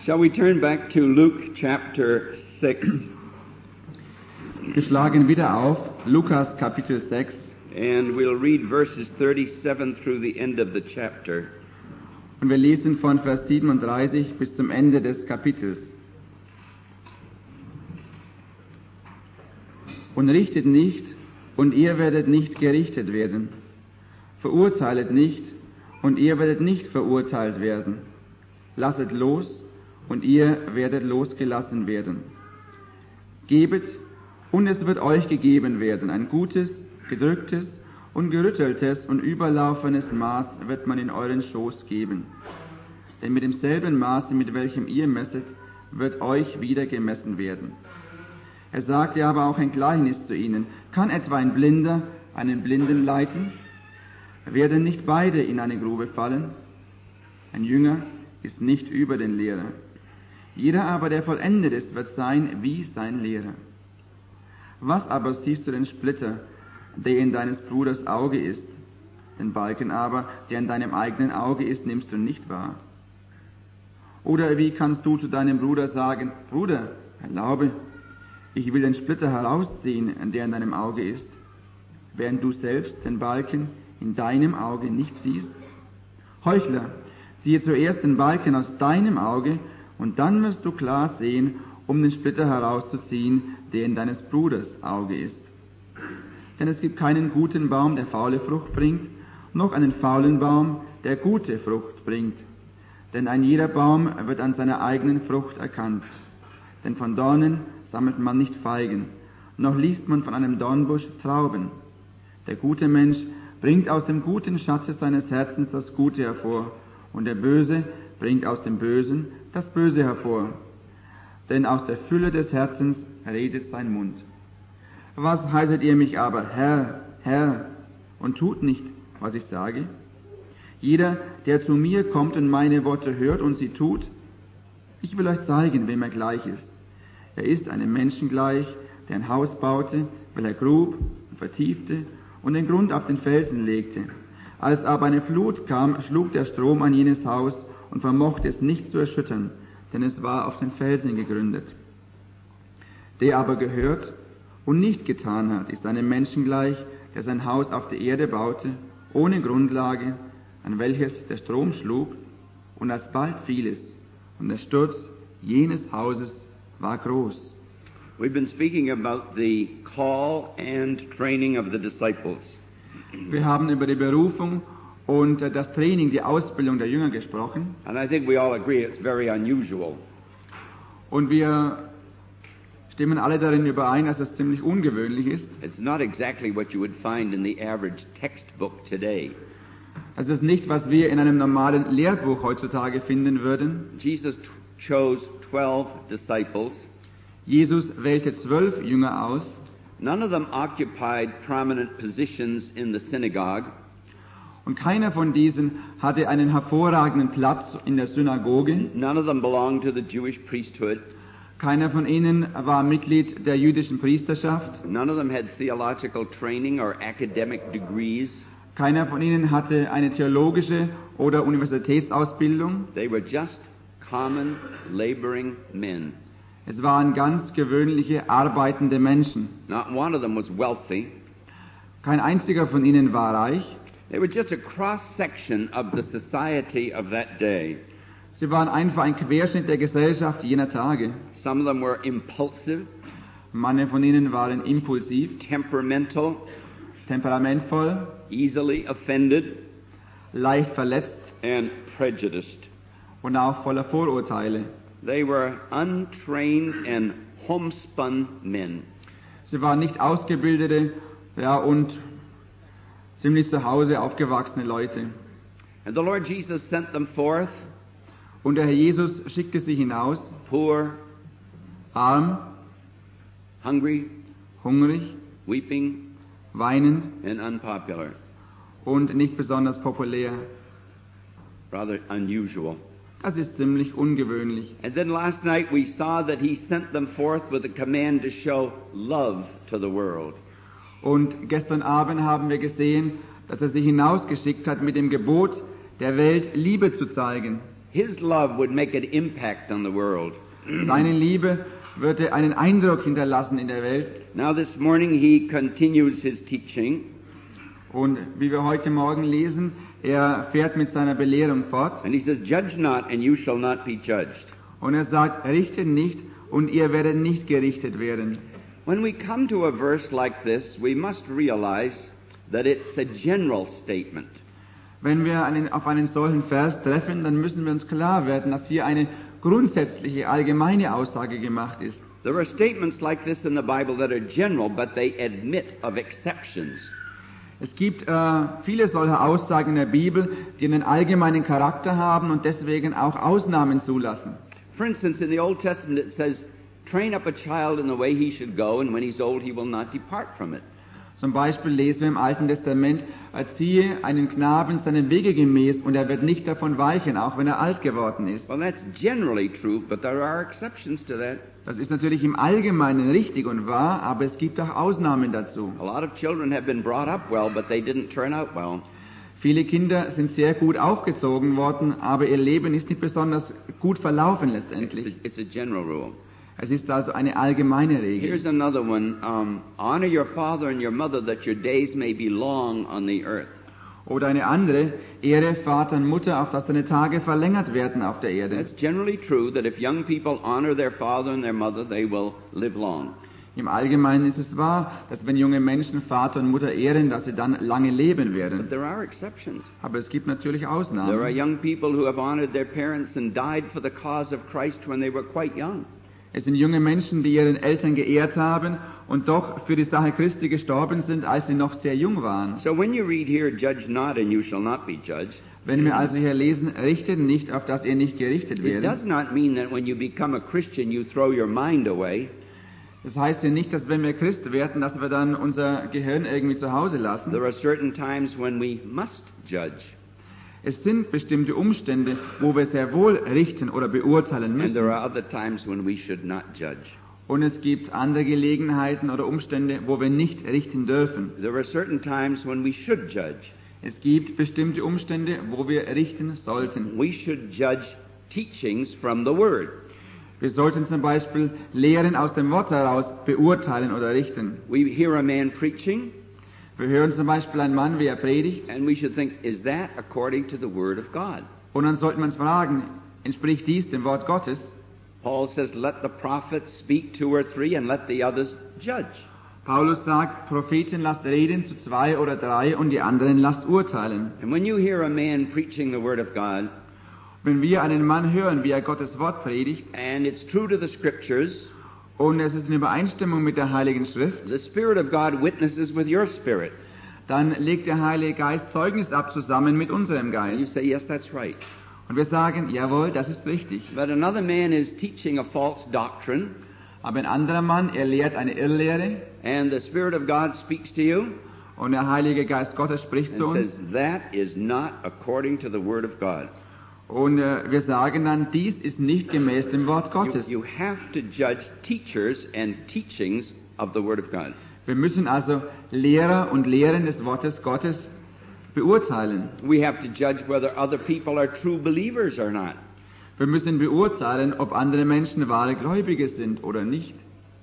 Shall we turn back to Luke chapter 6? Wir schlagen wieder auf Lukas Kapitel 6 And we'll read verses 37 through the end of the chapter. und wir lesen von Vers 37 bis zum Ende des Kapitels. Und richtet nicht, und ihr werdet nicht gerichtet werden. Verurteilet nicht, und ihr werdet nicht verurteilt werden. Lasset los, und ihr werdet losgelassen werden. Gebet, und es wird euch gegeben werden. Ein gutes, gedrücktes und gerütteltes und überlaufenes Maß wird man in euren Schoß geben. Denn mit demselben Maße, mit welchem ihr messet, wird euch wieder gemessen werden. Er sagte aber auch ein Gleichnis zu ihnen. Kann etwa ein Blinder einen Blinden leiten? Werden nicht beide in eine Grube fallen? Ein Jünger ist nicht über den Lehrer. Jeder aber, der vollendet ist, wird sein wie sein Lehrer. Was aber siehst du den Splitter, der in deines Bruders Auge ist? Den Balken aber, der in deinem eigenen Auge ist, nimmst du nicht wahr? Oder wie kannst du zu deinem Bruder sagen, Bruder, erlaube, ich will den Splitter herausziehen, der in deinem Auge ist, während du selbst den Balken in deinem Auge nicht siehst? Heuchler, siehe zuerst den Balken aus deinem Auge, und dann wirst du klar sehen, um den Splitter herauszuziehen, der in deines Bruders Auge ist. Denn es gibt keinen guten Baum, der faule Frucht bringt, noch einen faulen Baum, der gute Frucht bringt. Denn ein jeder Baum wird an seiner eigenen Frucht erkannt. Denn von Dornen sammelt man nicht Feigen, noch liest man von einem Dornbusch Trauben. Der gute Mensch bringt aus dem guten Schatze seines Herzens das Gute hervor, und der Böse bringt aus dem Bösen das Böse hervor. Denn aus der Fülle des Herzens redet sein Mund. Was heißet ihr mich aber, Herr, Herr, und tut nicht, was ich sage? Jeder, der zu mir kommt und meine Worte hört und sie tut, ich will euch zeigen, wem er gleich ist. Er ist einem Menschen gleich, der ein Haus baute, weil er grub und vertiefte und den Grund auf den Felsen legte. Als aber eine Flut kam, schlug der Strom an jenes Haus und vermochte es nicht zu erschüttern, denn es war auf den Felsen gegründet. Der aber gehört und nicht getan hat, ist einem Menschen gleich, der sein Haus auf der Erde baute, ohne Grundlage, an welches der Strom schlug, und alsbald fiel es, und der Sturz jenes Hauses war groß. We've been speaking about the call and training of the disciples. Wir haben über die Berufung und das Training, die Ausbildung der Jünger gesprochen. And I think we all agree it's very unusual. Und wir stimmen alle darin überein, dass es ziemlich ungewöhnlich ist. It's not exactly what you would find in the average textbook today. Das ist nicht, was wir in einem normalen Lehrbuch heutzutage finden würden. Jesus chose 12 disciples. Jesus wählte 12 Jünger aus. None of them occupied prominent positions in the synagogue. Und keiner von diesen hatte einen hervorragenden Platz in der Synagoge. None of them belonged to the Jewish priesthood. Keiner von ihnen war Mitglied der jüdischen Priesterschaft. None of them had theological training or academic degrees. Keiner von ihnen hatte eine theologische oder Universitätsausbildung. They were just common, laboring men. Es waren ganz gewöhnliche, arbeitende Menschen. Not one of them was wealthy. Kein einziger von ihnen war reich. They were just a cross-section of the society of that day. Sie waren einfach ein Querschnitt der Gesellschaft jener Tage. Some of them were impulsive, Manche von ihnen waren impulsiv, temperamental, temperamentvoll, easily offended, leicht verletzt and prejudiced. und auch voller Vorurteile. They were untrained and homespun men. Sie waren nicht ausgebildete, und ziemlich zu Hause aufgewachsene Leute. And the Lord Jesus sent them forth, Und der Herr Jesus schickte sie hinaus, poor, arm, hungry, hungrig, weeping, weinend and unpopular. und nicht besonders populär. Rather unusual. Das ist ziemlich ungewöhnlich. And then last night we saw that he sent them forth with a command to show love to the world. Und gestern Abend haben wir gesehen, dass er sie hinausgeschickt hat mit dem Gebot, der Welt Liebe zu zeigen. His love would make an impact on the world. Seine Liebe würde einen Eindruck hinterlassen in der Welt. Now this morning he continues his teaching, Und wie wir heute Morgen lesen, er fährt mit seiner Belehrung fort. and he says, "Judge not, and you shall not be judged." Und er sagt, richtet nicht und ihr werdet nicht gerichtet werden. When we come to a verse like this, we must realize that it's a general statement. Wenn wir auf einen solchen Vers treffen, dann müssen wir uns klar werden, dass hier eine grundsätzliche, allgemeine Aussage gemacht ist. There are statements like this in the Bible that are general, but they admit of exceptions. Es gibt viele solcher Aussagen in der Bibel, die einen allgemeinen Charakter haben und deswegen auch Ausnahmen zulassen. For instance, in the Old Testament it says, "Train up a child in the way he should go, and when he's old he will not depart from it." Zum Beispiel lesen wir im Alten Testament, erziehe einen Knaben seinen Wege gemäß und er wird nicht davon weichen, auch wenn er alt geworden ist. Well, that's generally true, but there are exceptions to that. Das ist natürlich im Allgemeinen richtig und wahr, aber es gibt auch Ausnahmen dazu. A lot of children have been brought up well, but they didn't turn out well. Viele Kinder sind sehr gut aufgezogen worden, aber ihr Leben ist nicht besonders gut verlaufen letztendlich. It's a general rule. Es ist also eine allgemeine Regel. Here's another one. Honor your father and your mother, that your days may be long on the earth. Oder eine andere, Ehre Vater und Mutter, auf dass deine Tage verlängert werden auf der Erde. It's generally true that if young people honor their father and their mother, they will live long. Im Allgemeinen ist es wahr, dass wenn junge Menschen Vater und Mutter ehren, dass sie dann lange leben But werden. there are exceptions. Aber es gibt natürlich There are Ausnahmen. young people who have honored their parents and died for the cause of Christ when they were quite young. Es sind junge Menschen, die ihren Eltern geehrt haben und doch für die Sache Christi gestorben sind, als sie noch sehr jung waren. So when you read here, "Judge not, and you shall not be judged," Wenn wir also hier lesen, richtet nicht, auf dass ihr nicht gerichtet it werdet. does not mean that when you become a Christian, you throw your mind away. Das heißt ja nicht, dass wenn wir Christ werden, dass wir dann unser Gehirn irgendwie zu Hause lassen. There are certain times when we must judge, Es sind bestimmte Umstände, wo wir sehr wohl richten oder beurteilen and müssen. there are other times when we should not judge. Und es gibt andere Gelegenheiten oder Umstände, wo wir nicht richten dürfen. There are certain times when we should judge. Es gibt bestimmte Umstände, wo wir richten sollten. We should judge teachings from the Word. Wir sollten zum Beispiel Lehren aus dem Wort heraus beurteilen oder richten. We hear a man preaching, Wir hören zum Beispiel einen Mann, wie er predigt, and we should think, is that according to the Word of God? und dann sollte man uns fragen, entspricht dies dem Wort Gottes? Paul says, let the prophets speak 2 or 3 and let the others judge. Paulus sagt, Propheten lasst reden zu 2 oder 3 und die anderen lasst urteilen. And when you hear a man preaching the Word of God, Wenn wir einen Mann hören, wie er Gottes Wort predigt, and it's true to the Scriptures, und es ist in Übereinstimmung mit der Heiligen Schrift, the Spirit of God witnesses with your spirit. dann legt der Heilige Geist Zeugnis ab zusammen mit unserem And you Geist. say, yes, that's right. Und wir sagen, jawohl, das ist richtig. But another man is teaching a false doctrine, Aber ein anderer Mann, er lehrt eine Irrlehre, and the Spirit of God speaks to you und der Heilige Geist Gottes spricht zu and uns. says, that is not according to the Word of God. Und wir sagen dann, dies ist nicht gemäß dem Wort Gottes. You have to judge teachers and teachings of the Word of God. Wir müssen also Lehrer und Lehren des Wortes Gottes beurteilen. We have to judge whether other people are true believers or not. Wir müssen beurteilen, ob andere Menschen wahre Gläubige sind oder nicht.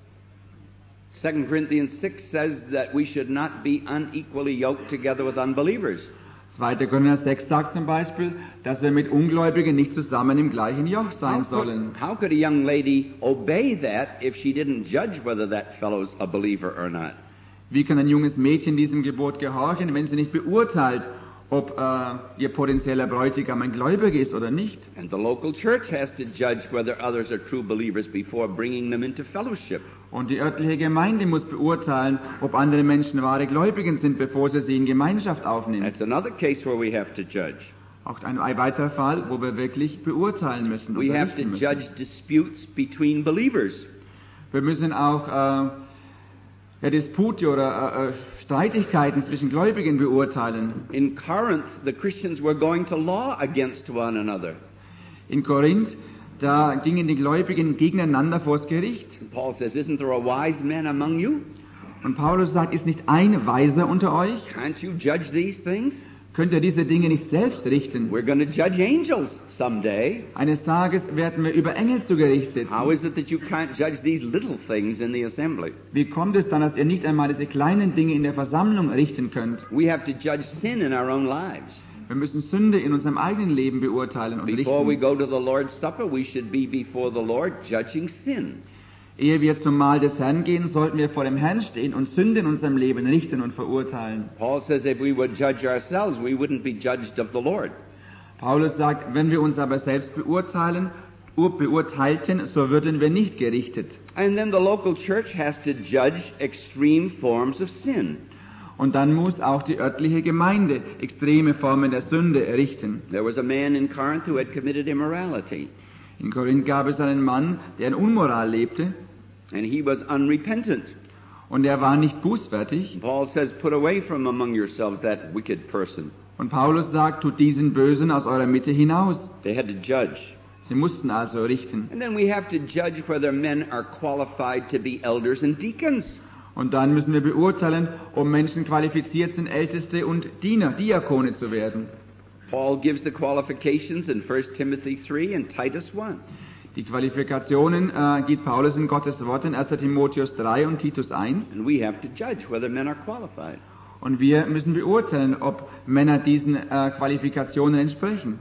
2 Corinthians 6 says that we should not be unequally yoked together with unbelievers. 2. Korinther 6 sagt zum Beispiel, dass wir mit Ungläubigen nicht zusammen im gleichen Joch sein sollen. How could a young lady obey that if she didn't judge whether that fellow's a believer or not? Wie kann ein junges Mädchen diesem Gebot gehorchen, wenn sie nicht beurteilt, ob ihr potenzieller Bräutigam ein Gläubiger ist oder nicht? And the local church has to judge whether others are true believers before bringing them into fellowship. Und die örtliche Gemeinde muss beurteilen, ob andere Menschen wahre Gläubigen sind, bevor sie in Gemeinschaft aufnimmt. That's another case where we have to judge. Auch ein weiterer Fall, wo wir wirklich beurteilen müssen. We have to richten müssen. judge disputes between believers. Wir müssen auch Dispute oder Streitigkeiten zwischen Gläubigen beurteilen. In Corinth, the Christians were going to law against one another. In Korinth, da gingen die Gläubigen gegeneinander vors Gericht. And Paul says, isn't there a wise man among you? Und Paulus sagt, ist nicht ein Weiser unter euch? Can't you judge these things? Könnt ihr diese Dinge nicht selbst richten? We're going to judge angels someday. Eines Tages werden wir über Engel zu Gericht sitzen. How is it that you can't judge these little things in the assembly? Wie kommt es dann, dass ihr nicht einmal diese kleinen Dinge in der Versammlung richten könnt? We have to judge sin in our own lives. Wir müssen Sünde in unserem eigenen Leben beurteilen und Before we richten. go to the Lord's Supper, we should be before the Lord judging sin. Ehe wir zum Mahl des Herrn gehen, sollten wir vor dem Herrn stehen und Sünde in unserem Leben richten und verurteilen. Paul says if we would judge ourselves, we wouldn't be judged of the Lord. Paulus sagt, wenn wir uns aber selbst beurteilten, so würden wir nicht gerichtet. And then the local church has to judge extreme forms of sin. Und dann muss auch die örtliche Gemeinde extreme Formen der Sünde richten. There was a man in Corinth who had committed immorality, In Korinth gab es einen Mann, der in Unmoral lebte, and he was unrepentant. und er war nicht bußfertig. Paul says, put away from among yourselves that wicked person. Und Paulus sagt, tut diesen Bösen aus eurer Mitte hinaus. They had to judge. Sie mussten also richten. And then we have to judge whether men are qualified to be elders and deacons. Und dann müssen wir beurteilen, ob Menschen qualifiziert sind, Älteste und Diener, Diakone zu werden. Paul gives the qualifications in 1 Timothy 3 and Titus 1. Die Qualifikationen gibt Paulus in Gottes Wort in 1. Timotheus 3 und Titus 1. And we have to judge whether men are qualified. Und wir müssen beurteilen, ob Männer diesen Qualifikationen entsprechen.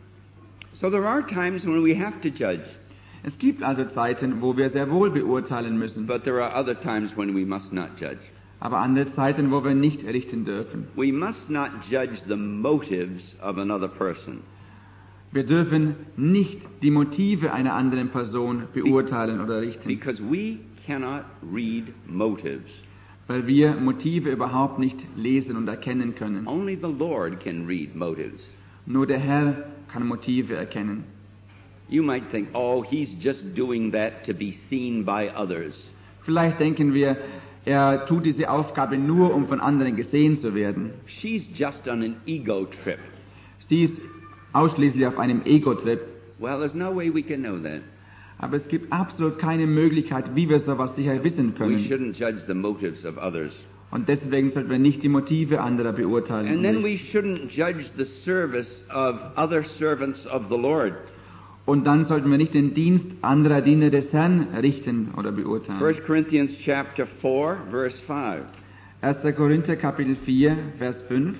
So there are times when we have to judge, Es gibt also Zeiten, wo wir sehr wohl beurteilen müssen, but there are other times when we must not judge. aber andere Zeiten, wo wir nicht richten dürfen. We must not judge the motives of another person. Wir dürfen nicht die Motive einer anderen Person beurteilen oder richten, Because we cannot read motives. weil wir Motive überhaupt nicht lesen und erkennen können. Only the Lord can read motives. Nur der Herr kann Motive erkennen. You might think, oh, he's just doing that to be seen by others. Vielleicht denken wir, er tut diese Aufgabe nur, um von anderen gesehen zu werden. She's just on an ego trip. Sie ist ausschließlich auf einem Ego-Trip. Well, there's no way we can know that. Aber es gibt absolut keine Möglichkeit, wie wir sowas sicher wissen We können. shouldn't judge the motives of others. Und deswegen sollten wir nicht die Motive anderer beurteilen. And und then nicht- we shouldn't judge the service of other servants of the Lord. Und dann sollten wir nicht den Dienst anderer Diener des Herrn richten oder beurteilen. 1 Corinthians chapter 4, verse 5. 1. Korinther Kapitel 4, Vers 5.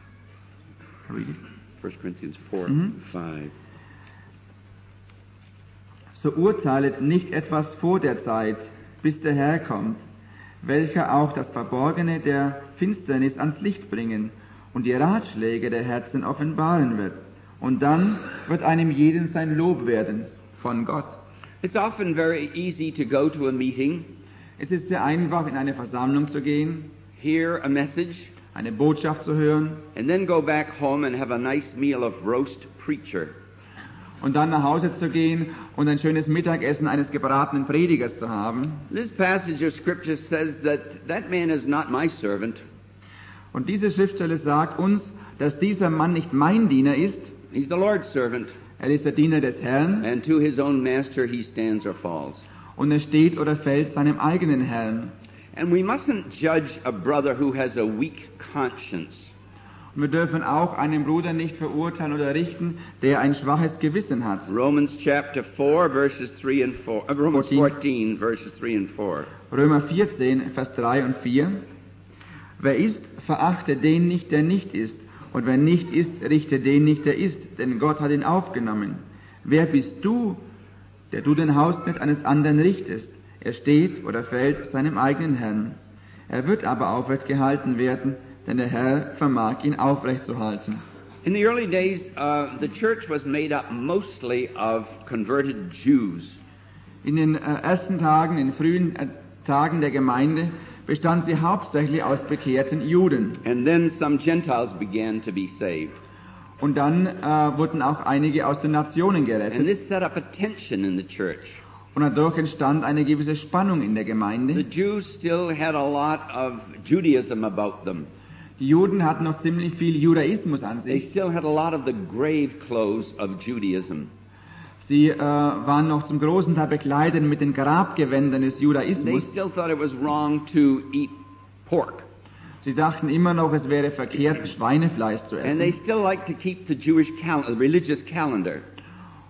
Read it. 1 Corinthians 4, 5. So urteilet nicht etwas vor der Zeit, bis der Herr kommt, welcher auch das Verborgene der Finsternis ans Licht bringen und die Ratschläge der Herzen offenbaren wird. Und dann wird einem jeden sein Lob werden von Gott. It's often very easy to go to a meeting, Es ist sehr einfach, in eine Versammlung zu gehen, hear a message, eine Botschaft zu hören and then go back home and have a nice meal of roast preacher. und dann nach Hause zu gehen und ein schönes Mittagessen eines gebratenen Predigers zu haben. This passage of Scripture says that that man is not my servant. Und diese Schriftstelle sagt uns, dass dieser Mann nicht mein Diener ist, He's the Lord's servant, er ist der Diener des Herrn and to his own master he stands or falls. und er steht oder fällt seinem eigenen Herrn. And we mustn't judge a brother who has a weak conscience. Und wir dürfen auch einen Bruder nicht verurteilen oder richten, der ein schwaches Gewissen hat. Romans chapter 4, verses 3 and 4. Romans 14. 14, verses 3 and 4. Römer 14, Vers 3 und 4. Wer ist, verachte den nicht, der nicht ist. Und wer nicht ist, richte den nicht, der ist, denn Gott hat ihn aufgenommen. Wer bist du, der du den Hausschnitt eines anderen richtest? Er steht oder fällt seinem eigenen Herrn. Er wird aber aufrecht gehalten werden, denn der Herr vermag ihn aufrecht zu halten. In the early days, the church was made up mostly of converted Jews. In den ersten Tagen, in den frühen Tagen der Gemeinde, bestand sie hauptsächlich aus bekehrten Juden. And then some Gentiles began to be saved. Und dann wurden auch einige aus den Nationen And gerettet. this set up a tension in the church. Und dadurch entstand eine gewisse Spannung in der The Gemeinde. Jews still had a lot of Judaism about them. Die Juden hatten noch ziemlich viel Judaismus an They sich. still had a lot of the grave clothes of Judaism. Sie waren noch zum großen Teil bekleidet mit den Grabgewändern des They Judaismus. still thought it was wrong to eat pork. Sie dachten immer noch, es wäre verkehrt, Schweinefleisch zu And they essen. still like to keep the Jewish religious calendar.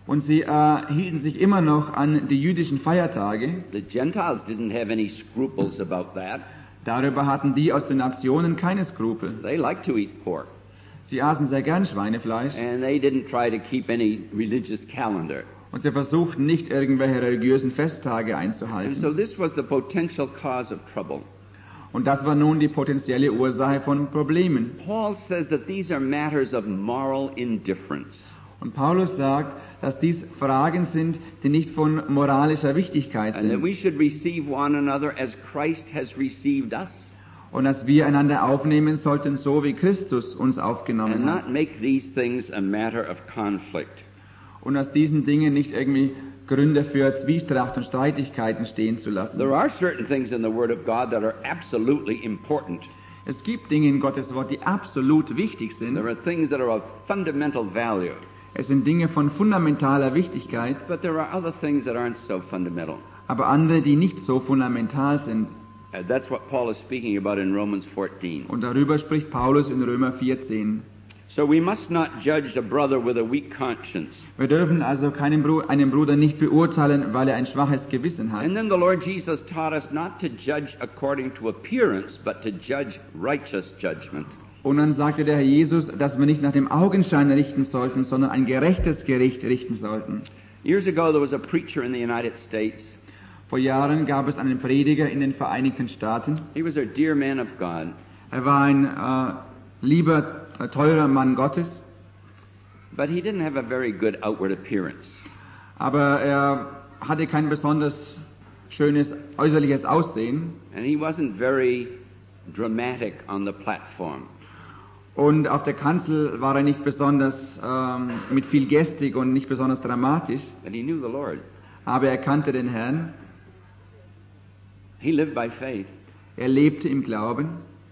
Und sie hielten sich immer noch an die jüdischen Feiertage. The Gentiles didn't have any scruples about that. Darüber hatten die aus den Nationen keine Skrupel. They liked to eat pork. Sie aßen sehr gern Schweinefleisch. And they didn't try to keep any religious calendar. Und sie versuchten nicht, irgendwelche religiösen Festtage And einzuhalten. so this was the potential cause of trouble. Und das war nun die potenzielle Ursache von Problemen. Paul says that these are matters of moral indifference. Und Paulus sagt, dass dies Fragen sind, die nicht von moralischer Wichtigkeit And that sind. we should receive one another as Christ has received us. Und dass wir einander aufnehmen sollten, so wie Christus uns And aufgenommen hat. not make these things a matter of conflict. Und aus diesen Dingen nicht irgendwie Gründe für Zwietracht und Streitigkeiten stehen zu lassen. There are certain things in the Word of God that are absolutely important. Es gibt Dinge in Gottes Wort, die absolut wichtig sind. There are things that are of fundamental value. Es sind Dinge von fundamentaler Wichtigkeit, But there are other things that aren't so fundamental. aber andere, die nicht so fundamental sind. That's what Paul is speaking about in Romans 14. Und darüber spricht Paulus in Römer 14. So we must not judge a brother with a weak conscience. Wir dürfen also einen Bruder nicht beurteilen, weil er ein schwaches Gewissen hat. And then the Lord Jesus taught us not to judge according to appearance, but to judge righteous judgment. Und dann sagte der Herr Jesus, dass wir nicht nach dem Augenschein richten sollten, sondern ein gerechtes Gericht richten sollten. Years ago there was a preacher in the United States. Vor Jahren gab es einen Prediger in den Vereinigten Staaten. He was a dear man of God. Er war ein lieber, teurer Mann Gottes, But he didn't have a very good outward appearance. aber er hatte kein besonders schönes äußerliches Aussehen. And he wasn't very dramatic on the platform. Und auf der Kanzel war er nicht besonders mit viel Gestik und nicht besonders dramatisch, But he knew the Lord. aber er kannte den Herrn. He lived by faith. Er lebte im Glauben.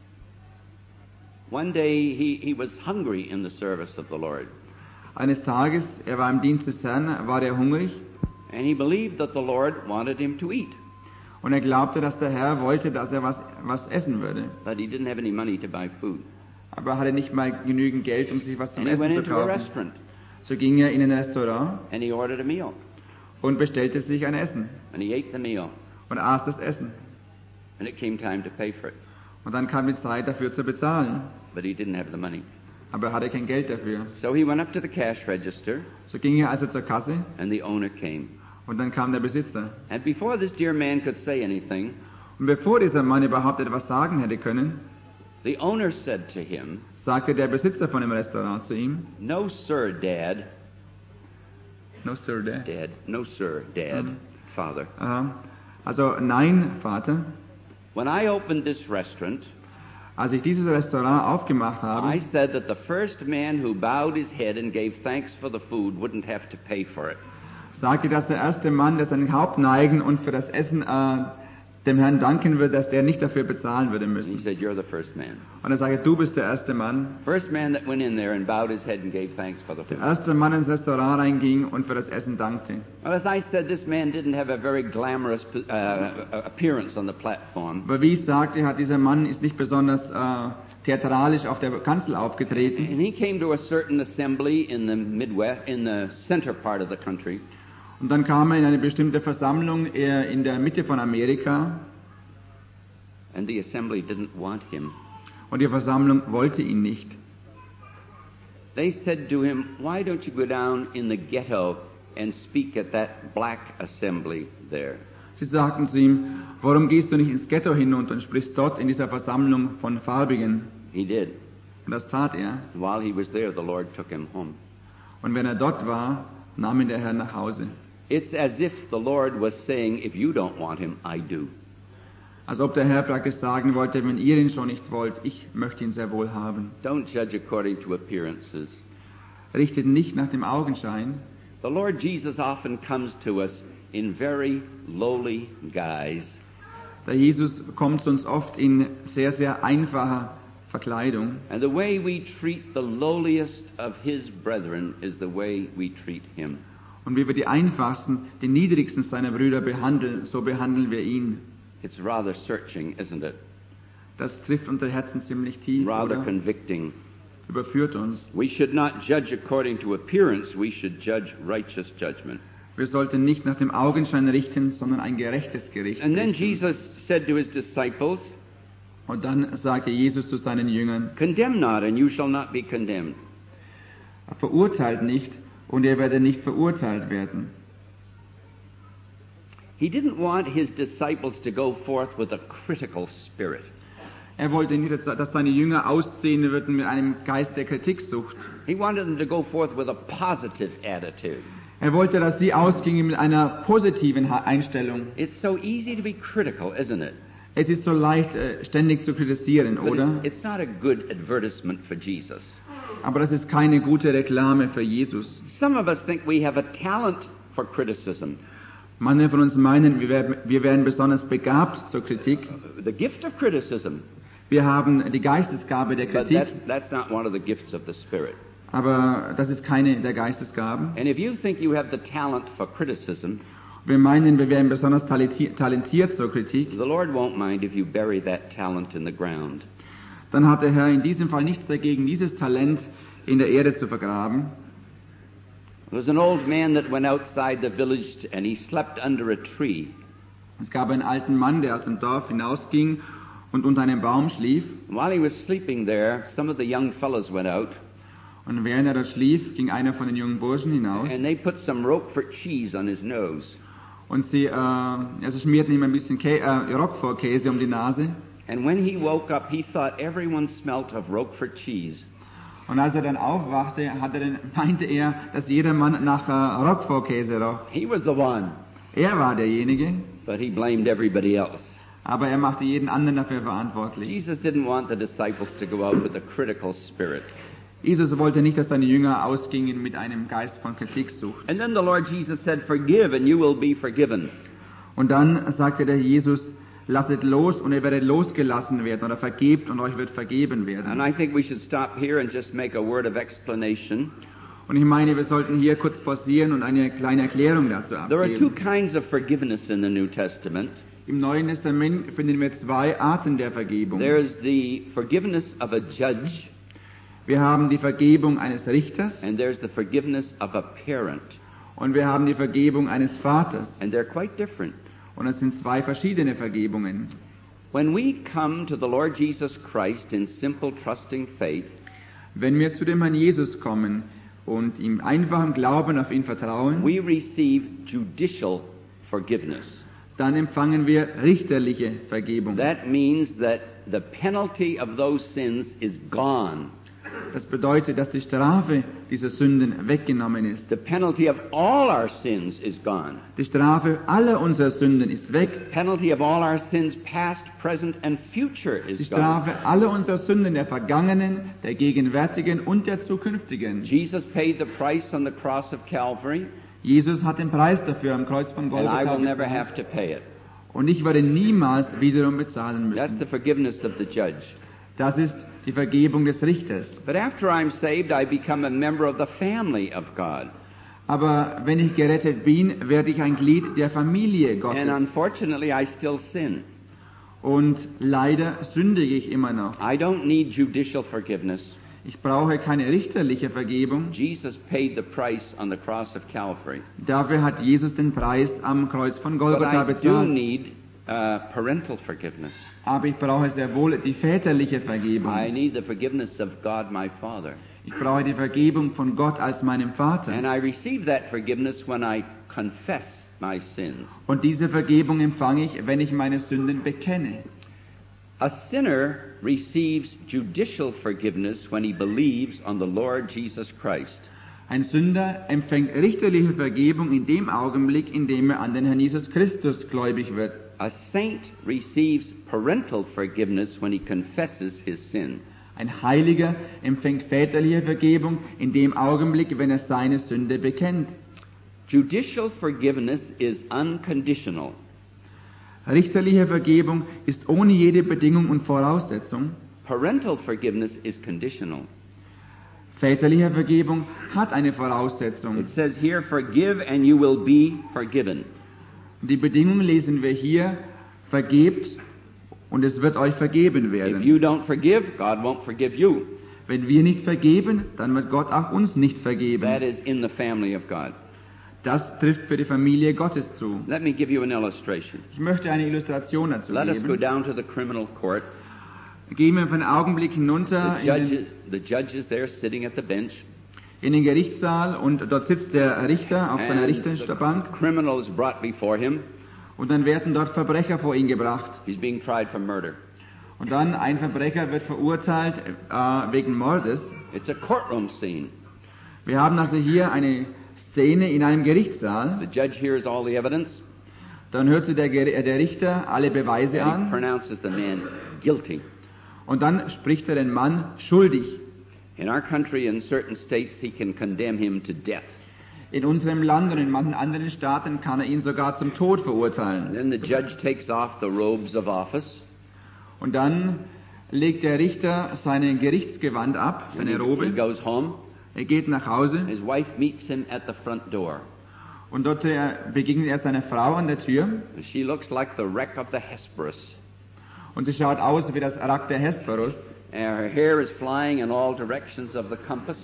One day he was hungry in the service of the Lord. Eines Tages, er war im Dienst des Herrn, war er hungrig And he believed that the Lord wanted him to eat. und er glaubte, dass der Herr wollte, dass er was essen würde. But he didn't have any money to buy food. Aber er hatte nicht mal genügend Geld, um sich was zum And he went Essen zu into a kaufen. restaurant So ging er in ein Restaurant and he ordered a meal. und bestellte sich ein Essen And he ate the meal. und aß das Essen. And it came time to pay for it. Und dann kam die Zeit dafür zu bezahlen, But he didn't have the money. aber er hatte kein Geld dafür. So he went up to the cash register So ging er also zur Kasse and the owner came. und dann kam der Besitzer. And before this dear man could say anything, Und bevor dieser Mann überhaupt etwas sagen hätte können, the owner said to him, sagte der Besitzer von dem Restaurant zu ihm, "No, sir, Dad. No sir, Dad. Dad. No, sir, Dad. Father. Aha. Also nein, Vater, When I opened this restaurant, als ich dieses Restaurant aufgemacht I habe, said that the first man who bowed his head and gave thanks for the food wouldn't have to pay for it. sagte, dass der erste Mann, der sein Haupt neigen und für das Essen dem Herrn danken würde, dass der nicht dafür bezahlen würde And he müssen. said, "You're the first man. Und er sagte, du bist der erste Mann. First man that went in there and bowed his head and gave thanks for the Der food." erste Mann ins Restaurant reinging und für das Essen dankte. Well, as I said, this man didn't have a very glamorous appearance on the platform. Aber wie ich sagte, hat dieser Mann ist nicht besonders theatralisch auf der Kanzel aufgetreten. And he came to a certain assembly in the Midwest, in the center part of the country. Und dann kam er in eine bestimmte Versammlung in der Mitte von Amerika And the assembly didn't want him. und die Versammlung wollte ihn nicht. They said to him, "Why don't you go down in the ghetto and speak at that black assembly there?" Sie sagten zu ihm, warum gehst du nicht ins Ghetto hinunter und sprichst dort in dieser Versammlung von Farbigen? He did. Und das tat er. While he was there, the Lord took him home. Und wenn er dort war, nahm ihn der Herr nach Hause. It's as if the Lord was saying, "If you don't want him, I do." Als ob der Herr praktisch sagen wollte, wenn ihr ihn schon nicht wollt, ich möchte ihn sehr wohl haben. Don't judge according to appearances. Richtet nicht nach dem Augenschein. The Lord Jesus often comes to us in very lowly guise. Der Jesus kommt zu uns oft in sehr, sehr einfacher Verkleidung. And the way we treat the lowliest of his brethren is the way we treat him. Und wie wir die einfachsten, die niedrigsten seiner Brüder behandeln, so behandeln wir ihn. It's rather searching, isn't it? Das trifft unser Herzen ziemlich tief, Rather oder? convicting. überführt uns. We should not judge according to appearance, we should judge righteous judgment. Wir sollten nicht nach dem Augenschein richten, sondern ein gerechtes Gericht And then richten. Jesus said to his disciples, Und dann sagte Jesus zu seinen Jüngern, condemn not, and you shall not be condemned. verurteilt nicht, und ihr werdet nicht verurteilt werden. He didn't want his disciples to go forth with a critical spirit. Er wollte nicht, dass seine Jünger ausziehen würden mit einem Geist der Kritiksucht. He wanted them to go forth with a positive attitude. Er wollte, dass sie ausgingen mit einer positiven Einstellung. It's so easy to be critical, isn't it? Es ist so leicht, ständig zu kritisieren, But oder? it's not a good advertisement for Jesus. Aber das ist keine gute Reklame für Jesus. Some of us think we have a talent for criticism, Manche von uns meinen, wir wären besonders begabt zur Kritik. the gift of criticism. Wir haben die Geistesgabe der But Kritik, that's not one of the gifts of the Spirit. aber das ist keine der Geistesgaben. And if you think you have the talent for criticism, Wir meinen, wir wären besonders talentiert zur Kritik. the Lord won't mind if you bury that talent in the ground. Dann hat der Herr in diesem Fall nichts dagegen, dieses Talent in der Erde zu vergraben. There was an old man that went outside the village and he slept under a tree. Es gab einen alten Mann, der aus dem Dorf hinausging und unter einem Baum schlief. While he was sleeping there, some of the young fellows went out Und während er da schlief, ging einer von den jungen Burschen hinaus and they put some Roquefort cheese on his nose. und sie schmierten ihm ein bisschen Roquefort-Käse um die Nase. And when he woke up, he thought everyone smelt of Roquefort cheese. Und als er dann aufwachte, meinte er, dass jeder Mann nach Roquefort-Käse roch. He was the one, Er war derjenige, but he blamed everybody else. aber er machte jeden anderen dafür verantwortlich. Jesus didn't want the disciples to go out with a critical spirit. Jesus wollte nicht, dass seine Jünger ausgingen mit einem Geist von Kritiksucht. And then the Lord Jesus said, forgive and you will be forgiven. Und dann sagte der Jesus, lasset los und ihr werdet losgelassen werden, oder vergebt und euch wird vergeben werden. And I think we should stop here and just make a word of explanation. Und ich meine, wir sollten hier kurz pausieren und eine kleine Erklärung dazu There are two abgeben. kinds of forgiveness in the New Testament. Im Neuen Testament finden wir zwei Arten der Vergebung. There is the forgiveness of a judge, Wir haben die Vergebung eines Richters and there's the forgiveness of a parent. und wir haben die Vergebung eines Vaters. And they're quite different. Und es sind zwei verschiedene Vergebungen. When we come to the Lord Jesus Christ in simple, trusting faith, Wenn wir zu dem Herrn Jesus kommen und ihm einfach im Glauben auf ihn vertrauen, we receive judicial forgiveness. dann empfangen wir richterliche Vergebung. That means that the penalty of those sins is gone. Das bedeutet, dass die Strafe dieser Sünden weggenommen ist. The penalty of all our sins is gone. Die Strafe aller unserer Sünden ist weg. Penalty of all our sins, past, present, and future, Die is gone. Strafe aller unserer Sünden, der vergangenen, der gegenwärtigen und der zukünftigen. Jesus paid the price on the cross of Calvary, Jesus hat den Preis dafür am Kreuz von and I Golgatha will never bezahlt. have to pay it. Und ich werde niemals wiederum bezahlen That's müssen. the forgiveness of the judge. Das ist die Vergebung des Richters. But after I'm saved, I become a member of the family of God. Aber wenn ich gerettet bin, werde ich ein Glied der Familie And Gottes. unfortunately, I still sin. Und leider sündige ich immer noch. I don't need judicial forgiveness. Ich brauche keine richterliche Vergebung. Jesus paid the price on the cross of Calvary. Dafür hat Jesus den Preis am Kreuz von But Golgatha I do bezahlt. need parental forgiveness. Aber ich brauche sehr wohl die väterliche Vergebung. I need the forgiveness of God my Father. Ich brauche die Vergebung von Gott als meinem Vater. And I receive that forgiveness when I confess my sins. Und diese Vergebung empfange ich, wenn ich meine Sünden bekenne. A sinner receives judicial forgiveness when he believes on the Lord Jesus Christ. Ein Sünder empfängt richterliche Vergebung in dem Augenblick, in dem er an den Herrn Jesus Christus gläubig wird. A saint receives parental forgiveness when he confesses his sin. Ein Heiliger empfängt väterliche Vergebung in dem Augenblick, wenn er seine Sünde bekennt. Judicial forgiveness is unconditional. Richterliche Vergebung ist ohne jede Bedingung und Voraussetzung. Parental forgiveness is conditional. Väterliche Vergebung hat eine Voraussetzung. It says here, forgive and you will be forgiven. Die Bedingung lesen wir hier, vergebt und es wird euch vergeben If werden. you don't forgive, God won't forgive you. Wenn wir nicht vergeben, dann wird Gott auch uns nicht vergeben. That is in the family of God. Das trifft für die Familie Gottes zu. Let me give you an illustration. Ich möchte eine Illustration dazu Let us go geben. down to the criminal court. Gehen wir für einen Augenblick hinunter The judge is there sitting at the bench. in den Gerichtssaal und dort sitzt der Richter auf seiner And Richterbank the criminal is brought before him. und dann werden dort Verbrecher vor ihn gebracht. He's being tried for murder. Und dann ein Verbrecher wird verurteilt wegen Mordes. It's a courtroom scene. Wir haben also hier eine Szene in einem Gerichtssaal. The judge hears all the evidence. Dann hört sich der Richter alle Beweise And he an pronounces the man guilty. und dann spricht er den Mann schuldig. In our country, in certain states, he can condemn him to death. In unserem Land und in manchen anderen Staaten kann er ihn sogar zum Tod And verurteilen. then the judge takes off the robes of office. Und dann legt der Richter sein Gerichtsgewand ab, And seine he Robe. goes home. Er geht nach Hause His wife meets him at the front door. und dort begegnet er seiner Frau an der Tür. And she looks like the wreck of the Hesperus. Und sie schaut aus wie das Wrack der Hesperus. And her hair is flying in all directions of the compass.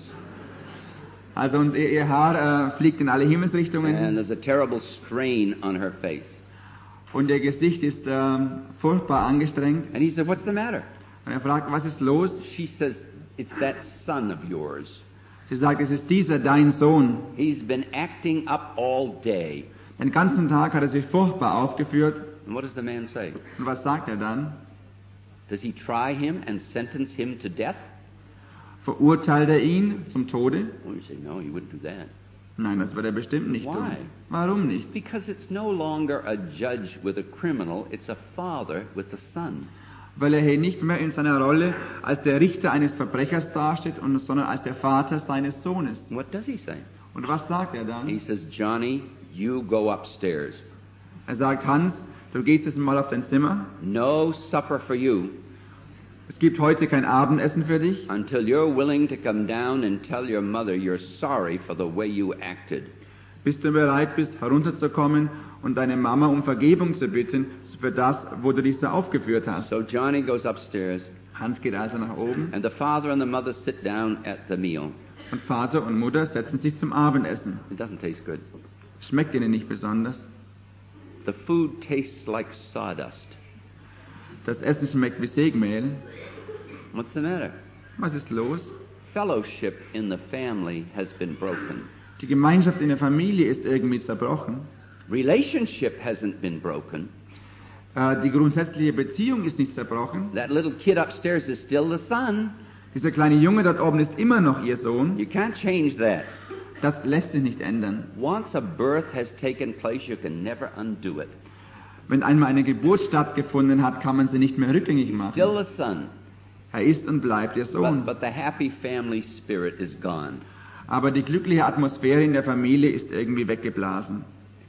Also und ihr Haar fliegt in alle Himmelsrichtungen And there's a terrible strain on her face. und ihr Gesicht ist furchtbar angestrengt. And he said, "What's the matter?" Und er fragt, was ist los? She says, "It's that son of yours. Sie sagt, es ist dieser, dein Sohn. He's been acting up all day." Den ganzen Tag hat er sich furchtbar aufgeführt. And what does the man say? Und was sagt er dann? Does he try him and sentence him to death? Verurteilt er ihn zum Tode? Well, you say, no, he wouldn't do that. Nein, das wird er bestimmt nicht tun. Why? Warum nicht? Because it's no longer a judge with a criminal, it's a father with a son. Weil er hier nicht mehr in seiner Rolle als der Richter eines Verbrechers dasteht, sondern als der Vater seines Sohnes. What does he say? Und was sagt er He dann? says, Johnny, you go upstairs. Er sagt, Hans, du gehst jetzt mal auf dein Zimmer. No supper for you Es gibt heute kein Abendessen für dich, until you're willing to come down and tell your mother you're sorry for the way you acted. bis du bereit bist, herunterzukommen und deine Mama um Vergebung zu bitten für das, wo du dich so aufgeführt hast. So Johnny goes upstairs, Hans geht also nach oben and the father and the mother sit down at the meal. und Vater und Mutter setzen sich zum Abendessen. It doesn't taste good. Schmeckt ihnen nicht besonders. The food tastes like sawdust. Das Essen schmeckt wie Sägemehl. What's the matter? Was ist los? Fellowship in the family has been broken. Die Gemeinschaft in der Familie ist irgendwie zerbrochen. Relationship hasn't been broken. Die grundsätzliche Beziehung ist nicht zerbrochen. That little kid upstairs is still the son. Dieser kleine Junge dort oben ist immer noch ihr Sohn. You can't change that. Das lässt sich nicht ändern. Once a birth has taken place, you can never undo it. Wenn einmal eine Geburt stattgefunden hat, kann man sie nicht mehr rückgängig machen. Still the son. Er ist und bleibt ihr Sohn. But the happy family spirit is gone. Aber die glückliche Atmosphäre in der Familie ist irgendwie weggeblasen.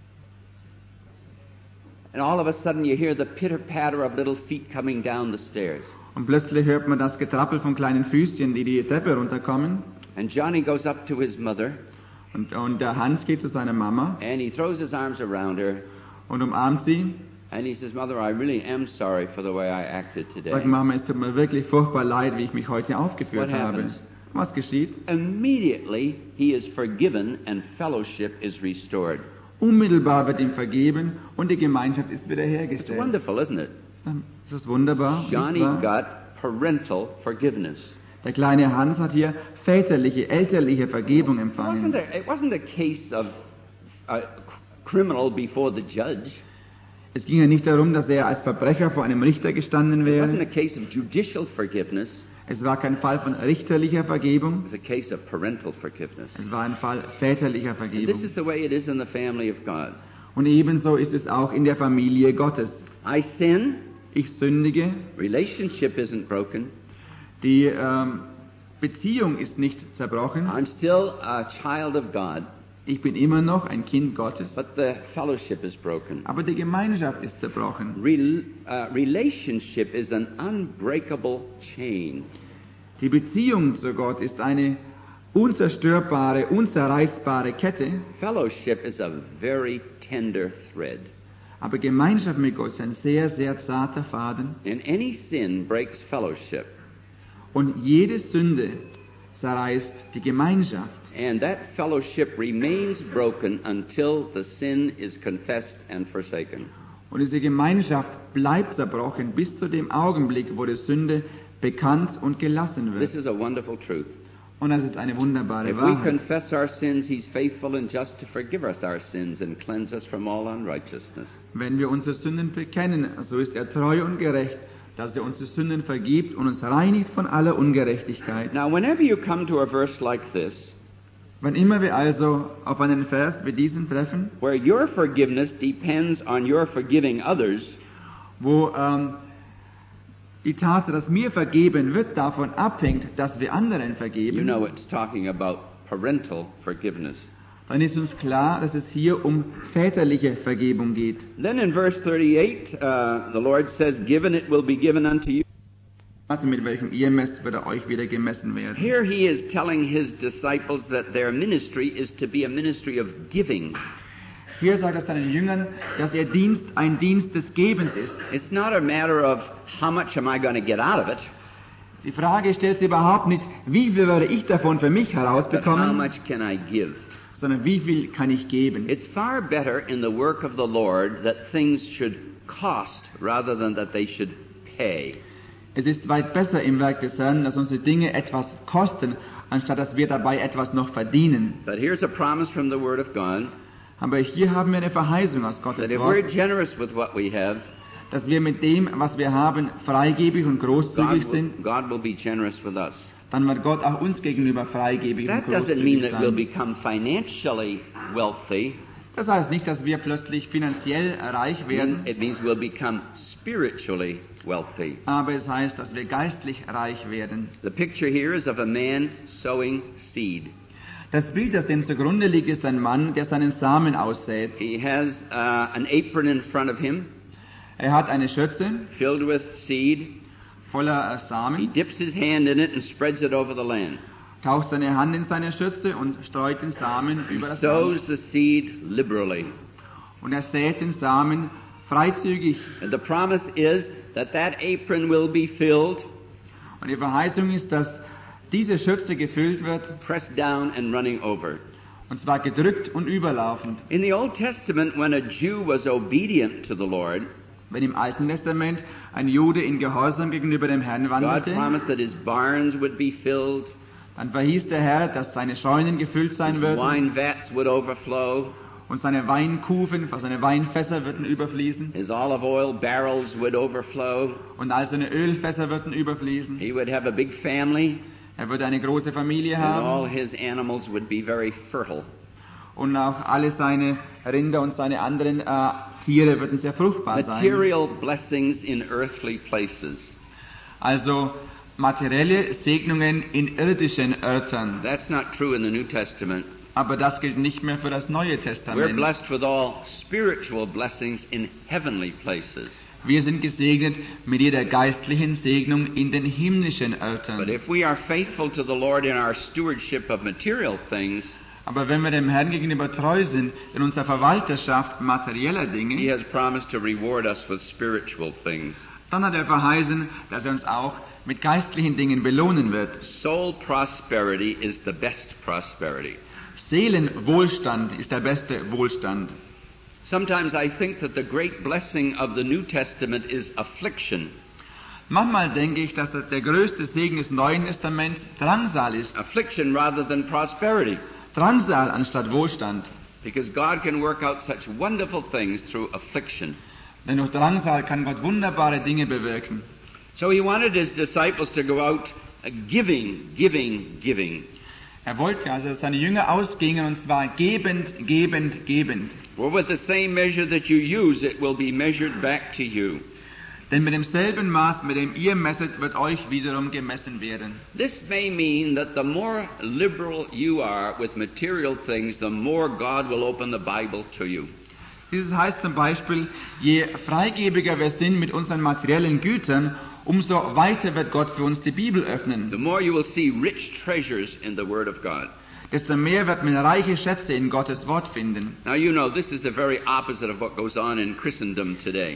And all of a sudden you hear the pitter-patter of little feet coming down the stairs. Und plötzlich hört man das Getrappel von kleinen Füßchen, die die Treppe runterkommen. And Johnny goes up to his mother, Und der Hans geht zu seiner Mama and he throws his arms around her, und umarmt sie. and he says, "Mother, I really am sorry for the way I acted today." Sagt, Mama, es tut mir wirklich furchtbar leid, wie ich mich heute aufgeführt What habe. happens? Was geschieht? Immediately he is forgiven and fellowship is restored. Unmittelbar wird ihm vergeben und die Gemeinschaft ist It's wiederhergestellt. wonderful, isn't it? Das ist wunderbar. nicht Johnny wahr? got parental forgiveness. Der kleine Hans hat hier väterliche, elterliche Vergebung It empfangen. wasn't a case of a criminal before the judge. Es ging ja nicht darum, dass er als Verbrecher vor einem Richter gestanden It wasn't wäre. a case of judicial forgiveness. Es war kein Fall von richterlicher Vergebung. It was a case of parental forgiveness. Es war ein Fall väterlicher And this Vergebung. is the way it is in the family of God. Und ebenso ist es auch in der Familie Gottes. I sin, Ich sündige, relationship isn't broken. die Beziehung ist nicht zerbrochen. I'm still a child of God, Ich bin immer noch ein Kind Gottes. but the fellowship is broken. Aber die Gemeinschaft ist zerbrochen. Relationship is an unbreakable chain. Die Beziehung zu Gott ist eine unzerstörbare, unzerreißbare Kette. Fellowship is a very tender thread. Aber Gemeinschaft mit Gott ist ein sehr, sehr zarter Faden. And any sin breaks fellowship. Und jede Sünde zerreißt die Gemeinschaft. And that fellowship remains broken until the sin is confessed and forsaken. Und diese Gemeinschaft bleibt zerbrochen bis zu dem Augenblick, wo die Sünde bekannt und gelassen This wird. is a wonderful truth. Und das ist eine wunderbare If we Wahrheit. confess our sins, He's faithful and just to forgive us our sins and cleanse us from all unrighteousness. Wenn wir unsere Sünden bekennen, so ist er treu und gerecht, dass er unsere Sünden vergibt und uns reinigt von aller Ungerechtigkeit. Now, whenever you come to a verse like this, Wann immer wir also auf einen Vers wie diesen treffen, where your forgiveness depends on your forgiving others, wo die Tatsache, dass mir vergeben wird, davon abhängt, dass wir anderen you vergeben, know it's talking about parental forgiveness. dann ist uns klar, dass es hier um väterliche Vergebung geht. Then in verse 38, the Lord says, "Given it will be given unto you." Also mit welchem ihr messt, wird euch wieder gemessen werden. Here he is telling his disciples that their ministry is to be a ministry of giving. Hier sagt er seinen Jüngern, dass ihr Dienst ein Dienst des Gebens ist. It's not a matter of how much am I going to get out of it, Die Frage stellt sich überhaupt nicht, wie viel würde ich davon für mich but how herausbekommen, much can I give? sondern wie viel kann ich geben. It's far better in the work of the Lord that things should cost rather than that they should pay. Es ist weit besser im Werk des Herrn, dass unsere Dinge etwas kosten, anstatt dass wir dabei etwas noch verdienen. But here's a promise from the Word of God Aber hier haben wir eine Verheißung aus Gottes that if we're Wort, generous with what we have, dass wir mit dem, was wir haben, freigebig und großzügig sind, God will be generous with us. dann wird Gott auch uns gegenüber freigebig und That doesn't mean großzügig that we'll sein. become financially wealthy. Das heißt nicht, dass wir plötzlich finanziell reich werden, It means we'll become spiritually wealthy. aber es heißt, dass wir geistlich reich werden. The picture here is of a man sowing seed. Das Bild, das dem zugrunde liegt, ist ein Mann, der seinen Samen aussät. He has an apron in front of him Er hat eine Schürze filled with seed. voller He Samen, dips his hand in it and spreads it over the land. taucht seine Hand in seine Schürze und streut den Samen He über das Land. sows the seed liberally. Und er sät den Samen freizügig. And the promise is that that apron will be filled, Und die Verheißung ist, dass diese Schürze gefüllt wird, pressed down and running over. und zwar gedrückt und überlaufend. In the Old Testament, when a Jew was obedient to the Lord, Wenn im Alten Testament ein Jude in Gehorsam gegenüber dem Herrn God wandelte, promised that his barns would be filled, dann verhieß der Herr, dass seine Scheunen gefüllt sein his würden wine vats would overflow, und seine Weinkufen, seine Weinfässer würden überfließen his olive oil barrels would overflow. und all seine Ölfässer würden überfließen. He would have a big family, Er würde eine große Familie and all haben his animals would be very fertile. und auch alle seine Rinder und seine anderen Tiere würden sehr fruchtbar sein. Material blessings in earthly places. Also materielle Segnungen in irdischen Örtern. That's not true in the New Testament. Aber das gilt nicht mehr für das Neue We're Testament. blessed with all spiritual blessings in heavenly places. Wir sind gesegnet mit jeder geistlichen Segnung in den himmlischen But Örtern. if we are faithful to the Lord in our stewardship of material things, Aber wenn wir dem Herrn gegenüber treu sind in unserer Verwalterschaft materieller He Dinge, has promised to reward us with spiritual things. dann hat er verheißen, dass er uns auch mit geistlichen Dingen belohnen wird. Soul prosperity is the best prosperity. Seelenwohlstand ist der beste Wohlstand. Sometimes I think that the great blessing of the New Testament is affliction. Manchmal denke ich, dass der größte Segen des Neuen Testaments Drangsal ist. Affliction rather than prosperity. Drangsal anstatt Wohlstand. Because God can work out such wonderful things through affliction. Denn durch Drangsal kann Gott wunderbare Dinge bewirken. So He wanted His disciples to go out giving, giving, giving. Er wollte also, dass seine Jünger ausgingen, und zwar gebend, gebend, gebend. For with the same measure that you use, it will be measured back to you. Denn mit demselben Maß, mit dem ihr messet, wird euch wiederum gemessen werden. This may mean that the more liberal you are with material things, the more God will open the Bible to you. Dieses heißt zum Beispiel, je freigebiger wir sind mit unseren materiellen Gütern, umso weiter wird Gott für uns die Bibel öffnen. The more you will see rich treasures in the Word of God. Desto mehr wird man reiche Schätze in Gottes Wort finden. Now you know this is the very opposite of what goes on in Christendom today.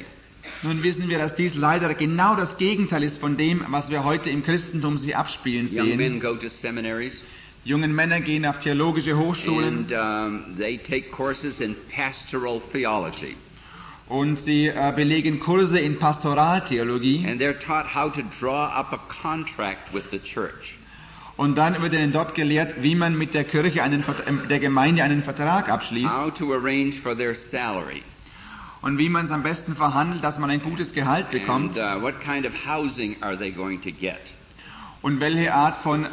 Nun wissen wir, dass dies leider genau das Gegenteil ist von dem, was wir heute im Christentum sich abspielen Young men sehen. go to seminaries Jungen Männer gehen auf theologische Hochschulen and they take courses in pastoral theology. und sie belegen Kurse in Pastoraltheologie. And they're taught how to draw up a contract with the church. Und dann wird ihnen dort gelehrt, wie man mit der Kirche, der Gemeinde einen Vertrag abschließt How to arrange for their salary. und wie man es am besten verhandelt, dass man ein gutes Gehalt bekommt And what kind of housing are they going to get? und welche Art von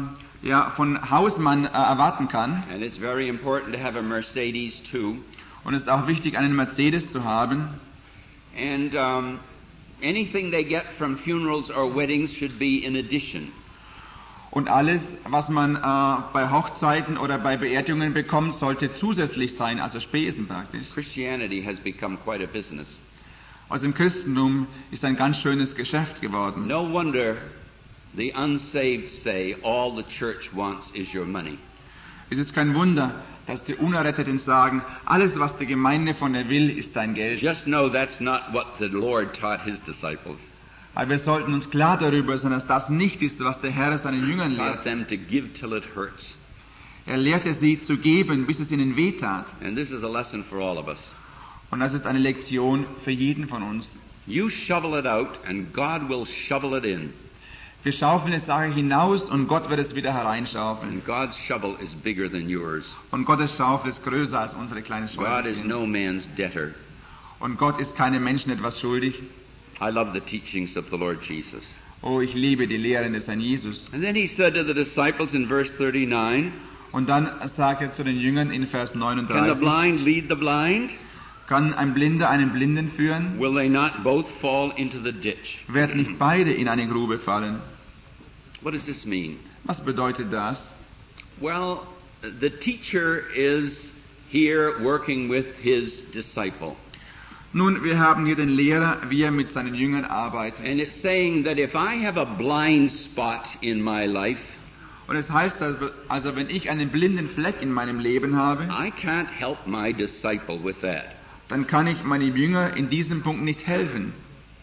Haus man erwarten kann. And it's very important to have a Mercedes too. Und es ist auch wichtig, einen Mercedes zu haben. And anything they get from funerals or weddings should be in addition. Und alles, was man bei Hochzeiten oder bei Beerdigungen bekommt, sollte zusätzlich sein, also Spesen praktisch. Christianity has become quite a business. Also im Christentum ist ein ganz schönes Geschäft geworden. No wonder the unsaved say all the church wants is your money. Es ist kein Wunder, dass die Unerretteten sagen, alles, was die Gemeinde von dir will, ist dein Geld. Just know that's not what the Lord taught His disciples. Aber wir sollten uns klar darüber sein, dass das nicht ist, was der Herr seinen Jüngern He taught lehrt. them to give till it hurts. Er lehrte sie zu geben, bis es ihnen wehtat. And this is a lesson for all of us. Und das ist eine Lektion für jeden von uns. You shovel it out and God will shovel it in. Wir schaufeln eine Sache hinaus und Gott wird es wieder hereinschaufeln. And God's shovel is bigger than yours. Und Gottes Schaufel ist größer als unsere kleine God is Schaufelchen. no man's debtor. Und Gott ist keinem Menschen etwas schuldig. I love the teachings of the Lord Jesus. Oh, ich liebe die Lehren des Herrn Jesus. And then He said to the disciples in verse 39, Und dann sagt er zu den Jüngern in Vers can the 39, blind lead the blind? kann ein Blinder einen Blinden führen? Will they not both fall into the ditch? Werden nicht beide in eine Grube fallen? What does this mean? Was bedeutet das? Well, the teacher is here working with his disciple. Nun, wir haben hier den Lehrer, wie er mit seinen Jüngern arbeitet. And it's saying that if I have a blind spot in my life, Und es heißt also, wenn ich einen blinden Fleck in meinem Leben habe, I can't help my disciple with that. dann kann ich meinem Jünger in diesem Punkt nicht helfen.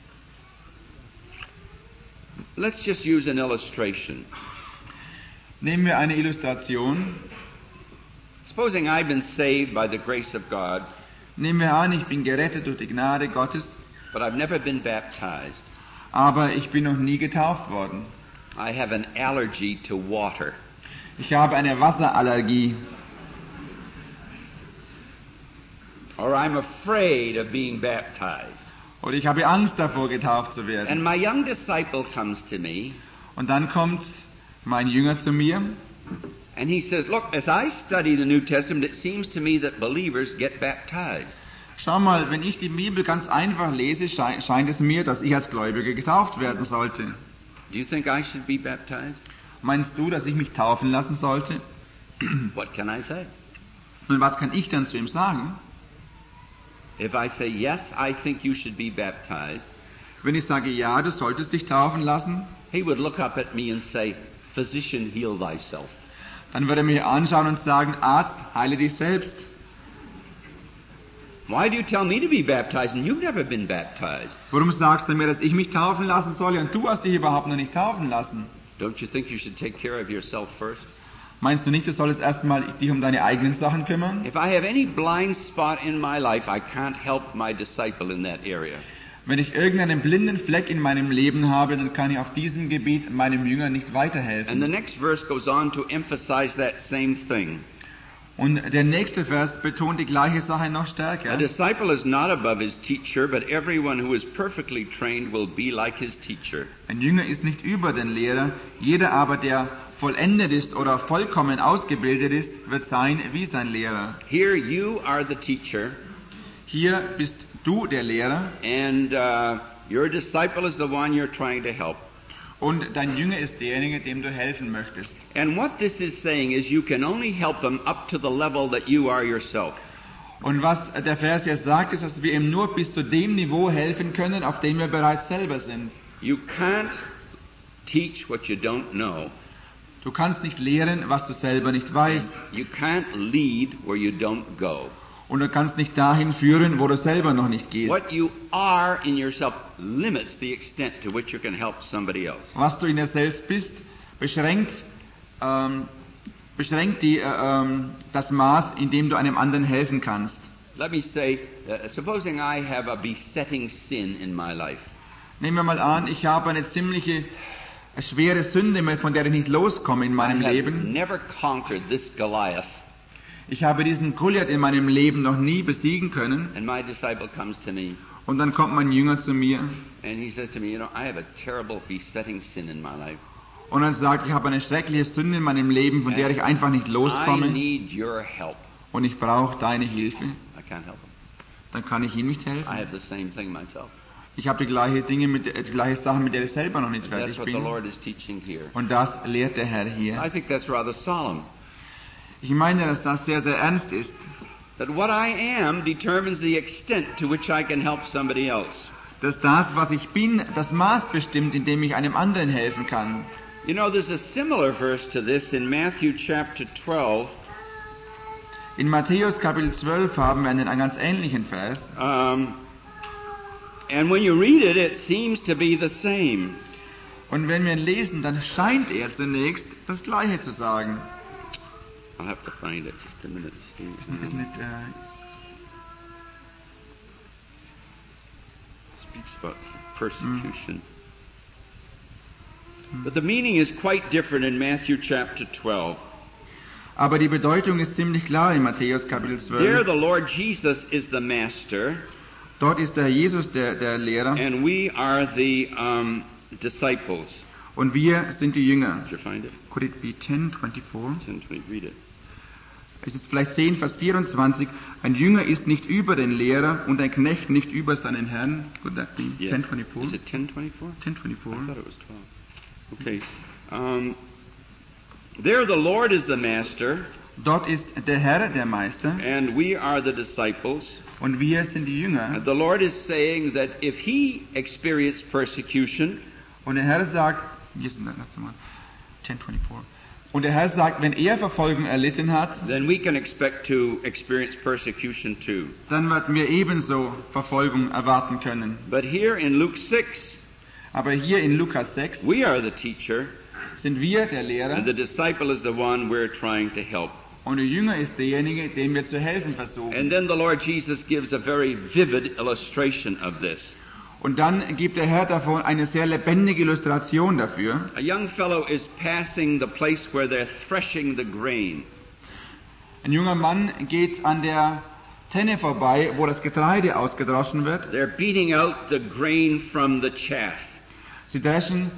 Let's just use an illustration. Nehmen wir eine Illustration. Supposing I've been saved by the grace of God, Nehmen wir an, ich bin gerettet durch die Gnade Gottes, but I've never been baptized. aber ich bin noch nie getauft worden. I have an allergy to water. Ich habe eine Wasserallergie. Or I'm afraid of being baptized. Oder ich habe Angst davor, getauft zu werden. And my young disciple comes to me Und dann kommt mein Jünger zu mir and he says, look, as I study the New Testament, it seems to me that believers get baptized. Schau mal, wenn ich die Bibel ganz einfach lese, scheint es mir, dass ich als Gläubiger getauft werden sollte. Do you think I should be baptized? Meinst du, dass ich mich taufen lassen sollte? What can I say? Nun, was kann ich dann zu ihm sagen? If I say, yes, I think you should be baptized, Wenn ich sage, ja, du solltest dich taufen lassen, he would look up at me and say, physician, heal thyself. dann würde er mich anschauen und sagen, Arzt, heile dich selbst. Why do you tell me to be baptized and you've never been baptized? Warum sagst du mir, dass ich mich taufen lassen soll und du hast dich überhaupt noch nicht taufen lassen? Don't you think you should take care of yourself first? Meinst du nicht, du solltest erstmal dich um deine eigenen Sachen kümmern? If I have any blind spot in my life, I can't help my disciple in that area. Wenn ich irgendeinen blinden Fleck in meinem Leben habe, dann kann ich auf diesem Gebiet meinem Jünger nicht And weiterhelfen. the next verse goes on to emphasize that same thing. Und der nächste Vers betont die gleiche Sache noch A stärker. disciple is not above his teacher, but everyone who is perfectly trained will be like his teacher. Ein Jünger ist nicht über den Lehrer, jeder aber, der vollendet ist oder vollkommen ausgebildet ist, wird sein wie sein Lehrer. Here you are the teacher, Hier bist du der Lehrer and your disciple is the one you're trying to help. und dein Jünger ist derjenige, dem du helfen möchtest. And what this is saying is you can only help them up to the level that you are yourself. Und was der Vers jetzt sagt, ist, dass wir ihm nur bis zu dem Niveau helfen können, auf dem wir bereits selber sind. You can't teach what you don't know. Du kannst nicht lehren, was du selber nicht weißt. You can't lead where you don't go. Und du kannst nicht dahin führen, wo du selber noch nicht gehst. What you are in yourself limits the extent to which you can help somebody else. Was du in dir selbst bist, beschränkt das Maß, in dem du einem anderen helfen kannst. Let me say, supposing I have a besetting sin in my life. Nehmen wir mal an, ich habe eine ziemliche schwere Sünde, von der ich nicht loskomme in meinem I have Leben. never conquered this Goliath. Ich habe diesen Goliath in meinem Leben noch nie besiegen können. And my disciple comes to me Und dann kommt mein Jünger zu mir and he says to me, I have a terrible besetting sin in my life. und dann sagt, ich habe eine schreckliche Sünde in meinem Leben, von der ich einfach nicht I loskomme need your help. und ich brauche deine Hilfe. I can't help him. Dann kann ich ihm nicht helfen. I have the same thing myself. Ich habe die gleiche Sache, mit der ich selber noch nicht fertig That's what the bin. Lord is teaching here. Und das lehrt der Herr I hier. think that's rather solemn. Ich meine, dass das sehr, sehr ernst ist. That what I am determines the extent to which I can help somebody else. Dass das, was ich bin, das Maß bestimmt, in dem ich einem anderen helfen kann. You know, there's a similar verse to this in Matthew chapter 12. In Matthäus Kapitel 12 haben wir einen ganz ähnlichen Vers. And when you read it, it seems to be the same. Und wenn wir ihn lesen, dann scheint er zunächst das Gleiche zu sagen. I'll have to find it. Just a minute, Steve. Isn't it, Speaks about persecution. But the meaning is quite different in Matthew chapter 12. aber die Bedeutung ist ziemlich klar in Matthäus Kapitel There 12. the Lord Jesus is the master, Dort ist der Jesus der Lehrer and we are the disciples. und wir sind die Jünger. Did you find it? Could it be 10:24? 10:20, read it. Es ist vielleicht 10, Vers 24. Ein Jünger ist nicht über den Lehrer und ein Knecht nicht über seinen Herrn. Could that be Yeah. 10:24? Is it 10:24? I 10:24. thought it was 12. Okay. There the Lord is the master, Dort ist der Herr der Meister and we are the disciples. und wir sind die Jünger. The Lord is saying that if He experienced persecution, Und der Herr sagt, 10:24. Und der Herr sagt, wenn er Verfolgung erlitten hat, then we can expect to experience persecution too. dann werden wir ebenso Verfolgung erwarten können. But here in Luke 6, Aber hier in Lukas 6 we are the teacher, sind wir der Lehrer and the disciple is the one we're trying to help. und der Jünger ist derjenige, dem wir zu helfen versuchen. And then the Lord Jesus gives a very vivid illustration of this. Und dann gibt der Herr davon eine sehr lebendige Illustration dafür. A young fellow is passing the place where they're threshing the grain. Ein junger Mann geht an der Tenne vorbei, wo das Getreide ausgedroschen wird. They're beating out the grain from the chaff. Sie dreschen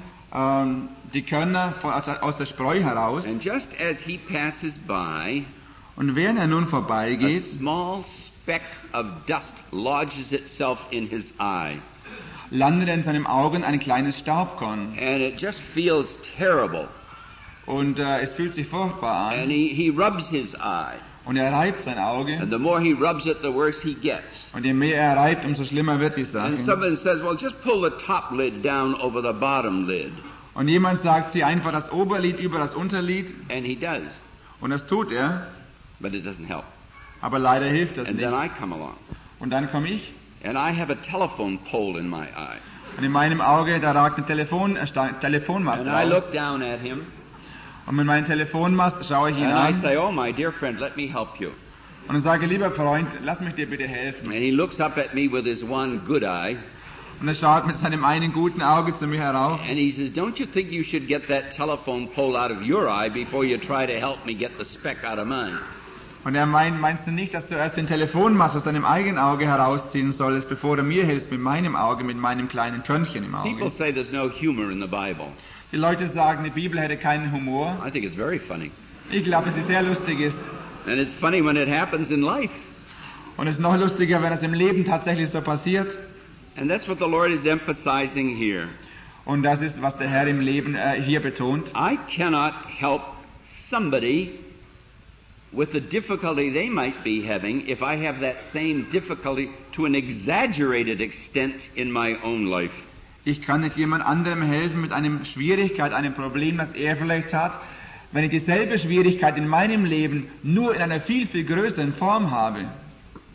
die Körner aus der Spreu heraus. And just as he passes by, Und während er nun a vorbeigeht, small speck of dust lodges itself in his eye. landet in seinen Augen ein kleines Staubkorn. And it just feels terrible. Und es fühlt sich furchtbar And an. he rubs his eye. Und er reibt sein Auge. And the more he rubs it, the worse he gets. Und je mehr er reibt, umso schlimmer wird die And Sache. somebody says, well, just pull the top lid down over the bottom lid. Und jemand sagt, sie einfach das Oberlid über das Unterlid. And he does. Und das tut er. But it doesn't help. Aber leider hilft das And then nicht. I come along. Und dann komme ich. And I have a telephone pole in my eye. Und in meinem Auge, da ragt ein Telefonmast And I raus. look down at him. Und mit meinem Telefonmast schaue ich ihn And I an. say, oh, my dear friend, let me help you. Und ich sage, lieber Freund, lass mich dir bitte helfen. And he looks up at me with his one good eye. Und er schaut mit seinem einen guten Auge zu mir herauf. And he says, don't you think you should get that telephone pole out of your eye before you try to help me get the speck out of mine? Und er meinst du nicht, dass du erst den Telefonmast aus deinem eigenen Auge herausziehen solltest, bevor du mir hilfst mit meinem Auge, mit meinem kleinen Körnchen im People Auge? say there's no humor in the Bible. Die Leute sagen, die Bibel hätte keinen Humor. I think it's very funny. Ich glaube, dass sie sehr lustig ist. And it's funny when it happens in life. Und es ist noch lustiger, wenn es im Leben tatsächlich so passiert. And that's what the Lord is emphasizing here. Und das ist, was der Herr im Leben hier betont. I cannot help somebody with the difficulty they might be having if I have that same difficulty to an exaggerated extent in my own life. Ich kann nicht jemand anderem helfen mit einer Schwierigkeit, einem Problem, das er vielleicht hat, wenn ich dieselbe Schwierigkeit in meinem Leben nur in einer viel, viel größeren Form habe.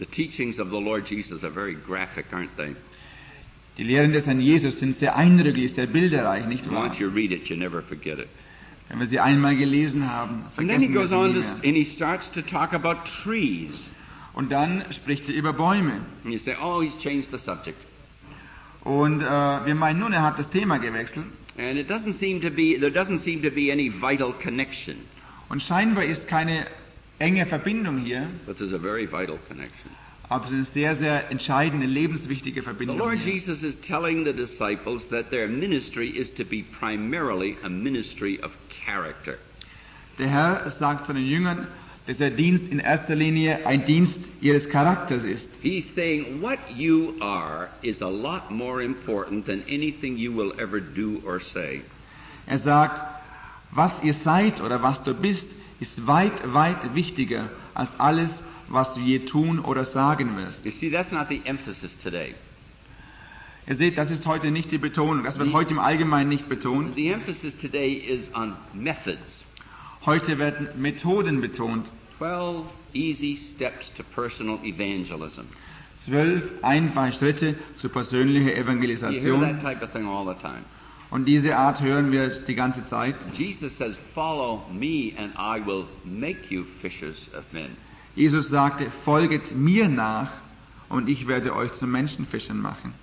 The teachings of the Lord Jesus are very graphic, aren't they? Die Lehren des Herrn Jesus sind sehr eindrücklich, sehr bilderreich, nicht wahr? Once you read it, you never forget it. Wenn wir sie einmal gelesen haben, And then he vergessen wir goes sie on nie to, mehr. and he starts to talk about trees. Und dann spricht er über Bäume. And you say, oh, he's changed the subject. Und wir meinen nun, er hat das Thema gewechselt. And there doesn't seem to be any vital connection. Und scheinbar ist keine enge Verbindung hier, But there's a very vital connection. aber es ist eine sehr, sehr entscheidende, lebenswichtige The Verbindung Lord hier. Jesus is telling the disciples that their ministry is to be primarily a ministry of character. Der Herr sagt zu den Jüngern, dass der Dienst in erster Linie ein Dienst ihres Charakters ist. He's saying what you are is a lot more important than anything you will ever do or say. Er sagt, was ihr seid oder was du bist, ist weit, weit wichtiger als alles, was du je tun oder sagen wirst. You see, that's not the emphasis today. Ihr seht, das ist heute nicht die Betonung. Das wird heute im Allgemeinen nicht betont. The emphasis today is on methods. Heute werden Methoden betont. 12 easy steps to personal evangelism. 12 einfache Schritte zur persönlichen You hear that Evangelisation. type of thing all the time. Und diese Art hören wir die ganze Zeit. Jesus says, follow me and I will make you fishers of men. Jesus sagte, folget mir nach und ich werde euch zu Menschenfischern machen.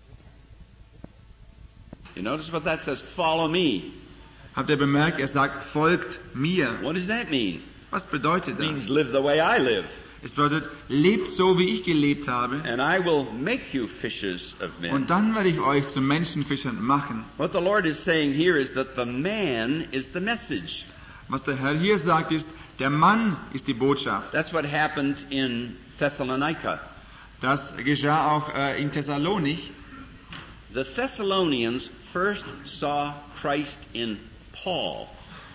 You notice what that says, follow me. Habt ihr bemerkt, er sagt, folgt mir. What does that mean? Was bedeutet It means das? live the way I live. Es bedeutet, lebt so, wie ich gelebt habe, And I will make you fishers of men. und dann werde ich euch zu Menschenfischern machen. What the Lord is saying here is that the man is the message. Was der Herr hier sagt, ist, der Mann ist die Botschaft. That's what happened in Thessalonica. Das geschah auch in Thessalonich. The Thessalonians first saw Christ in Paul.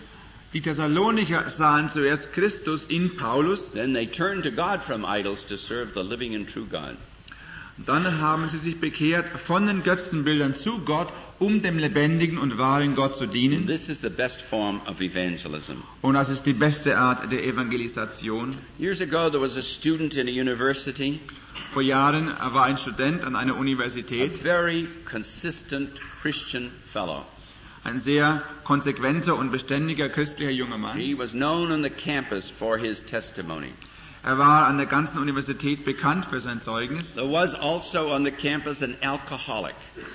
Die Thessalonicher sahen zuerst Christus in Paulus, Then they turned to God from idols to serve the living and true God. dann haben sie sich bekehrt von den Götzenbildern zu Gott, um dem lebendigen und wahren Gott zu dienen. This is the best form of evangelism. Und das ist die beste Art der Evangelisation. Years ago there was a student in a university, Vor Jahren war ein Student an einer a Universität, very consistent Christian fellow. ein sehr konsequenter und beständiger christlicher junger Mann. He was known on the campus for his testimony. Er war an der ganzen Universität bekannt für sein Zeugnis. There was also on the campus an alcoholic,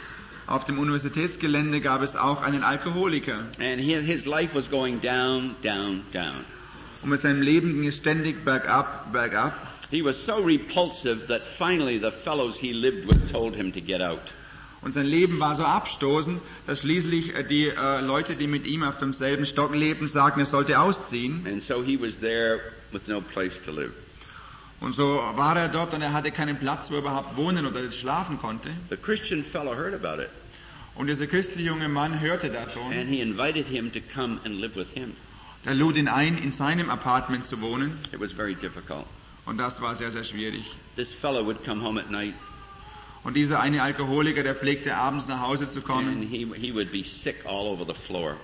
Auf dem Universitätsgelände gab es auch einen Alkoholiker. and his life was going down, down, down. Und mit seinem Leben ging es ständig bergab, bergab. He was so repulsive that finally the fellows he lived with told him to get out. Und sein Leben war so abstoßend, dass schließlich die Leute, die mit ihm auf demselben Stock lebten, sagten, er sollte ausziehen. And so he was there with no place to live. Und so war er dort und er hatte keinen Platz, wo er überhaupt wohnen oder schlafen konnte. The Christian fellow heard about it, Und dieser christliche junge Mann hörte davon. and he invited him to come and live with him. Er lud ihn ein, in seinem Apartment zu wohnen. It was very difficult. Und das war sehr, sehr schwierig. This fellow would come home at night, Und dieser eine Alkoholiker, der pflegte abends nach Hause zu and kommen. he would be sick all over the floor.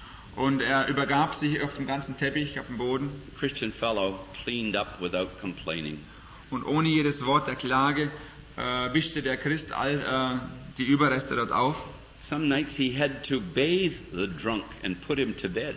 Und er übergab sich auf dem ganzen Teppich, auf dem Boden. The Christian fellow cleaned up without complaining. Und ohne jedes Wort der Klage wischte der Christ all die Überreste dort auf. Some nights he had to bathe the drunk and put him to bed.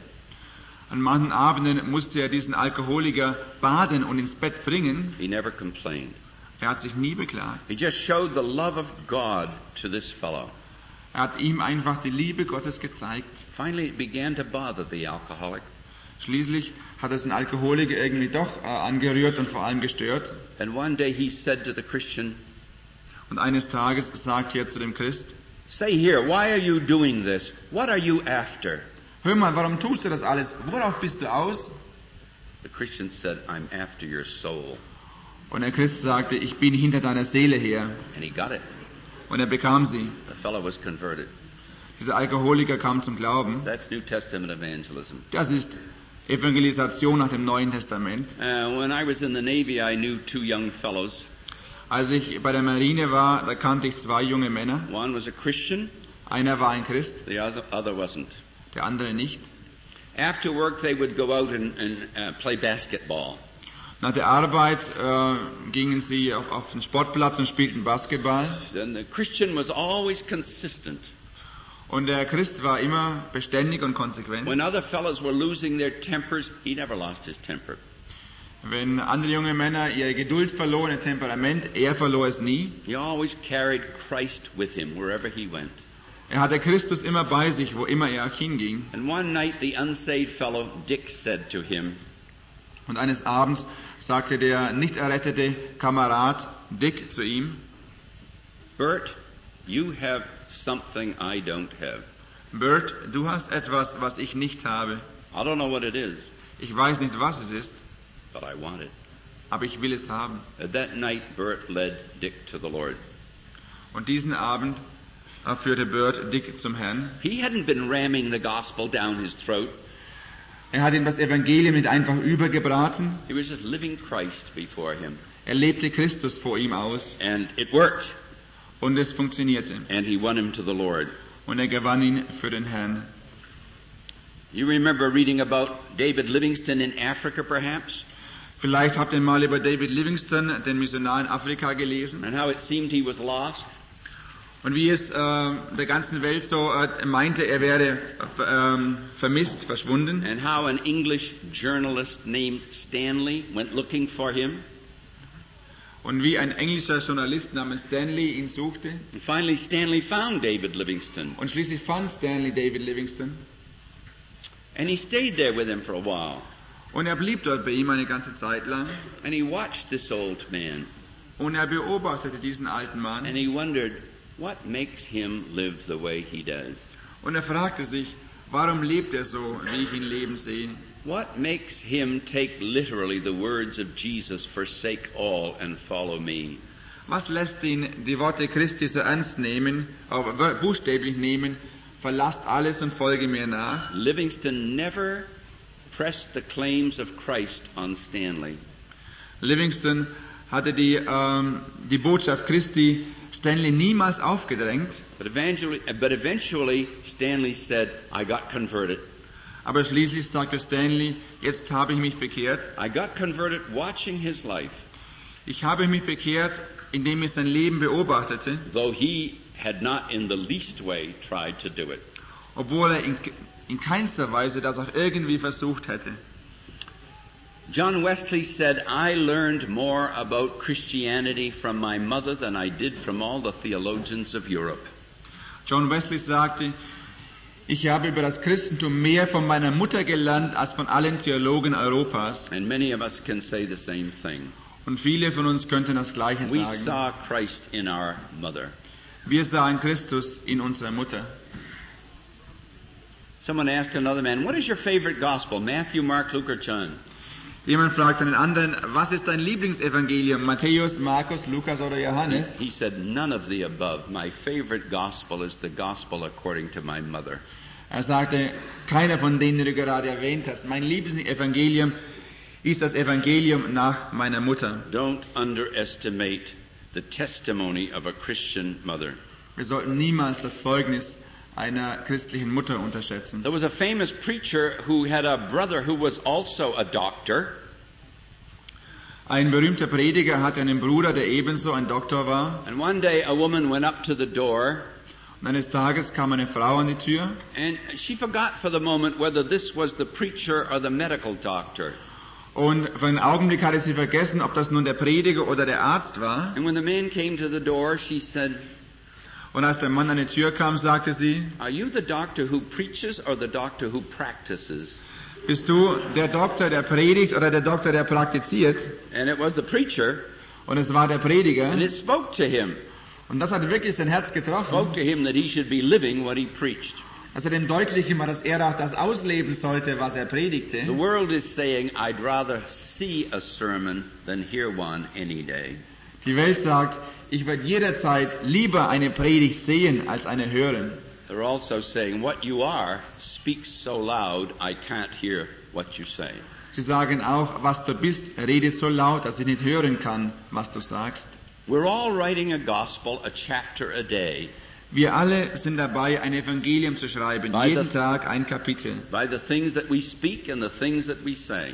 An manchen Abenden musste er diesen Alkoholiker baden und ins Bett bringen. He never complained. Er hat sich nie beklagt. He just showed the love of God to this fellow. Er hat ihm einfach die Liebe Gottes gezeigt. Finally, it began to bother the alcoholic. Schließlich hat es den Alkoholiker irgendwie doch angerührt und vor allem gestört. And one day he said to the Christian, Und eines Tages sagt er zu dem Christ, "Say here, why are you doing this? What are you after?" hör mal, warum tust du das alles? Worauf bist du aus? The Christian said, "I'm after your soul." Und der Christ sagte, ich bin hinter deiner Seele her. And he got it. Und er bekam sie. The fellow was converted. Dieser Alkoholiker kam zum Glauben. That's New Testament evangelism. Das ist Evangelisation nach dem Neuen Testament. When I was in the Navy, I knew two young fellows. Als ich bei der Marine war, da kannte ich zwei junge Männer. One was a Christian, Einer war ein Christ, the other wasn't. der andere nicht. After work, they would go out and play basketball. Nach der Arbeit gingen sie auf den Sportplatz und spielten Basketball. And the Christian was always consistent. Und der Christ war immer beständig und konsequent. When other fellows were losing their tempers, he never lost his temper. Wenn andere junge Männer ihre Geduld verloren, ihr Temperament, er verlor es nie. He always carried Christ with him wherever he went. Er hatte Christus immer bei sich, wo immer er auch hinging. And one night the unsaved fellow Dick said to him, Und eines Abends sagte der nicht errettete Kamerad Dick zu ihm: Bert, you have something I don't have. Bert, du hast etwas, was ich nicht habe. I don't know what it is, Ich weiß nicht, was es ist, but I want it. aber ich will es haben. That night Bert led Dick to the Lord. Und diesen Abend führte Bert Dick zum Herrn. He hadn't been ramming the gospel down his throat. Er hat ihm das Evangelium nicht einfach übergebraten. He was just living Christ before him. Er lebte Christus vor ihm aus. And it worked. Und es funktionierte. And he won him to the Lord. Und er gewann ihn für den Herrn. You remember reading about David Livingstone in Africa, perhaps? Vielleicht habt ihr mal über David Livingstone, den Missionar in Afrika, gelesen. And how it seemed he was lost. Und wie es der ganzen Welt so meinte, er wäre vermisst, verschwunden. And how an English journalist named Stanley went looking for him. Und wie ein englischer Journalist namens Stanley ihn suchte. And finally Stanley found David Livingstone. Und schließlich fand Stanley David Livingstone. And he stayed there with him for a while. Und er blieb dort bei ihm eine ganze Zeit lang. And he watched this old man. Und er beobachtete diesen alten Mann. And he wondered, what makes him live the way he does? Und er fragte sich, warum lebt er so, wie ich ihn leben sehe? What makes him take literally the words of Jesus, forsake all and follow me? Was lässt ihn die Worte Christi so ernst nehmen, buchstäblich nehmen, verlasst alles und folge mir nach? Livingstone never pressed the claims of Christ on Stanley. Livingstone hatte die Botschaft Christi Stanley niemals aufgedrängt. But eventually Stanley said, I got converted. Aber schließlich sagte Stanley, jetzt habe ich mich bekehrt. I got converted watching his life. Ich habe mich bekehrt, indem ich sein Leben beobachtete. Though he had not in the least way tried to do it. Obwohl er in keinster Weise das auch irgendwie versucht hätte. John Wesley said, I learned more about Christianity from my mother than I did from all the theologians of Europe. John Wesley sagte, ich habe über das Christentum mehr von meiner Mutter gelernt als von allen Theologen Europas. And many of us can say the same thing. Und viele von uns könnten das Gleiche We sagen. saw Christ in our mother. Wir sahen Christus in unserer Mutter. Someone asked another man, what is your favorite gospel, Matthew, Mark, Luke, or John? Jemand fragt einen anderen, was ist dein Lieblingsevangelium, Matthäus, Markus, Lukas oder Johannes? He said, none of the above. My favorite gospel is the gospel according to my mother. Er sagte, keiner von denen, die du gerade erwähnt hast. Mein Lieblingsevangelium ist das Evangelium nach meiner Mutter. Don't underestimate the testimony of a Christian mother. Wir sollten niemals das Zeugnis einer christlichen Mutter unterschätzen. There was a famous preacher who had a brother who was also a doctor. Ein berühmter Prediger hatte einen Bruder, der ebenso ein Doktor war. And one day a woman went up to the door. Und eines Tages kam eine Frau an die Tür. And she forgot for the moment whether this was the preacher or the medical doctor. Und für einen Augenblick hatte sie vergessen, ob das nun der Prediger oder der Arzt war. And when the man came to the door, she said, Und als der Mann an die Tür kam, sagte sie, are you the doctor who preaches or the doctor who practices? bist du der Doktor, der predigt oder der Doktor, der praktiziert? And it was the preacher, Und es war der Prediger. and it spoke to him. Und das hat wirklich sein Herz getroffen. Spoke to him that he should be living what he preached. Dass er dem deutlich gemacht, dass er auch das ausleben sollte, was er predigte. The world is saying, I'd rather see a sermon than hear one any day. Die Welt sagt, ich werde jederzeit lieber eine Predigt sehen, als eine hören. They're also saying, what you are speaks so loud, I can't hear what you say. Sie sagen auch, was du bist, redet so laut, dass ich nicht hören kann, was du sagst. We're all writing a gospel, a chapter a day, Wir alle sind dabei, ein Evangelium zu schreiben, jeden Tag ein Kapitel. by the things that we speak and the things that we say.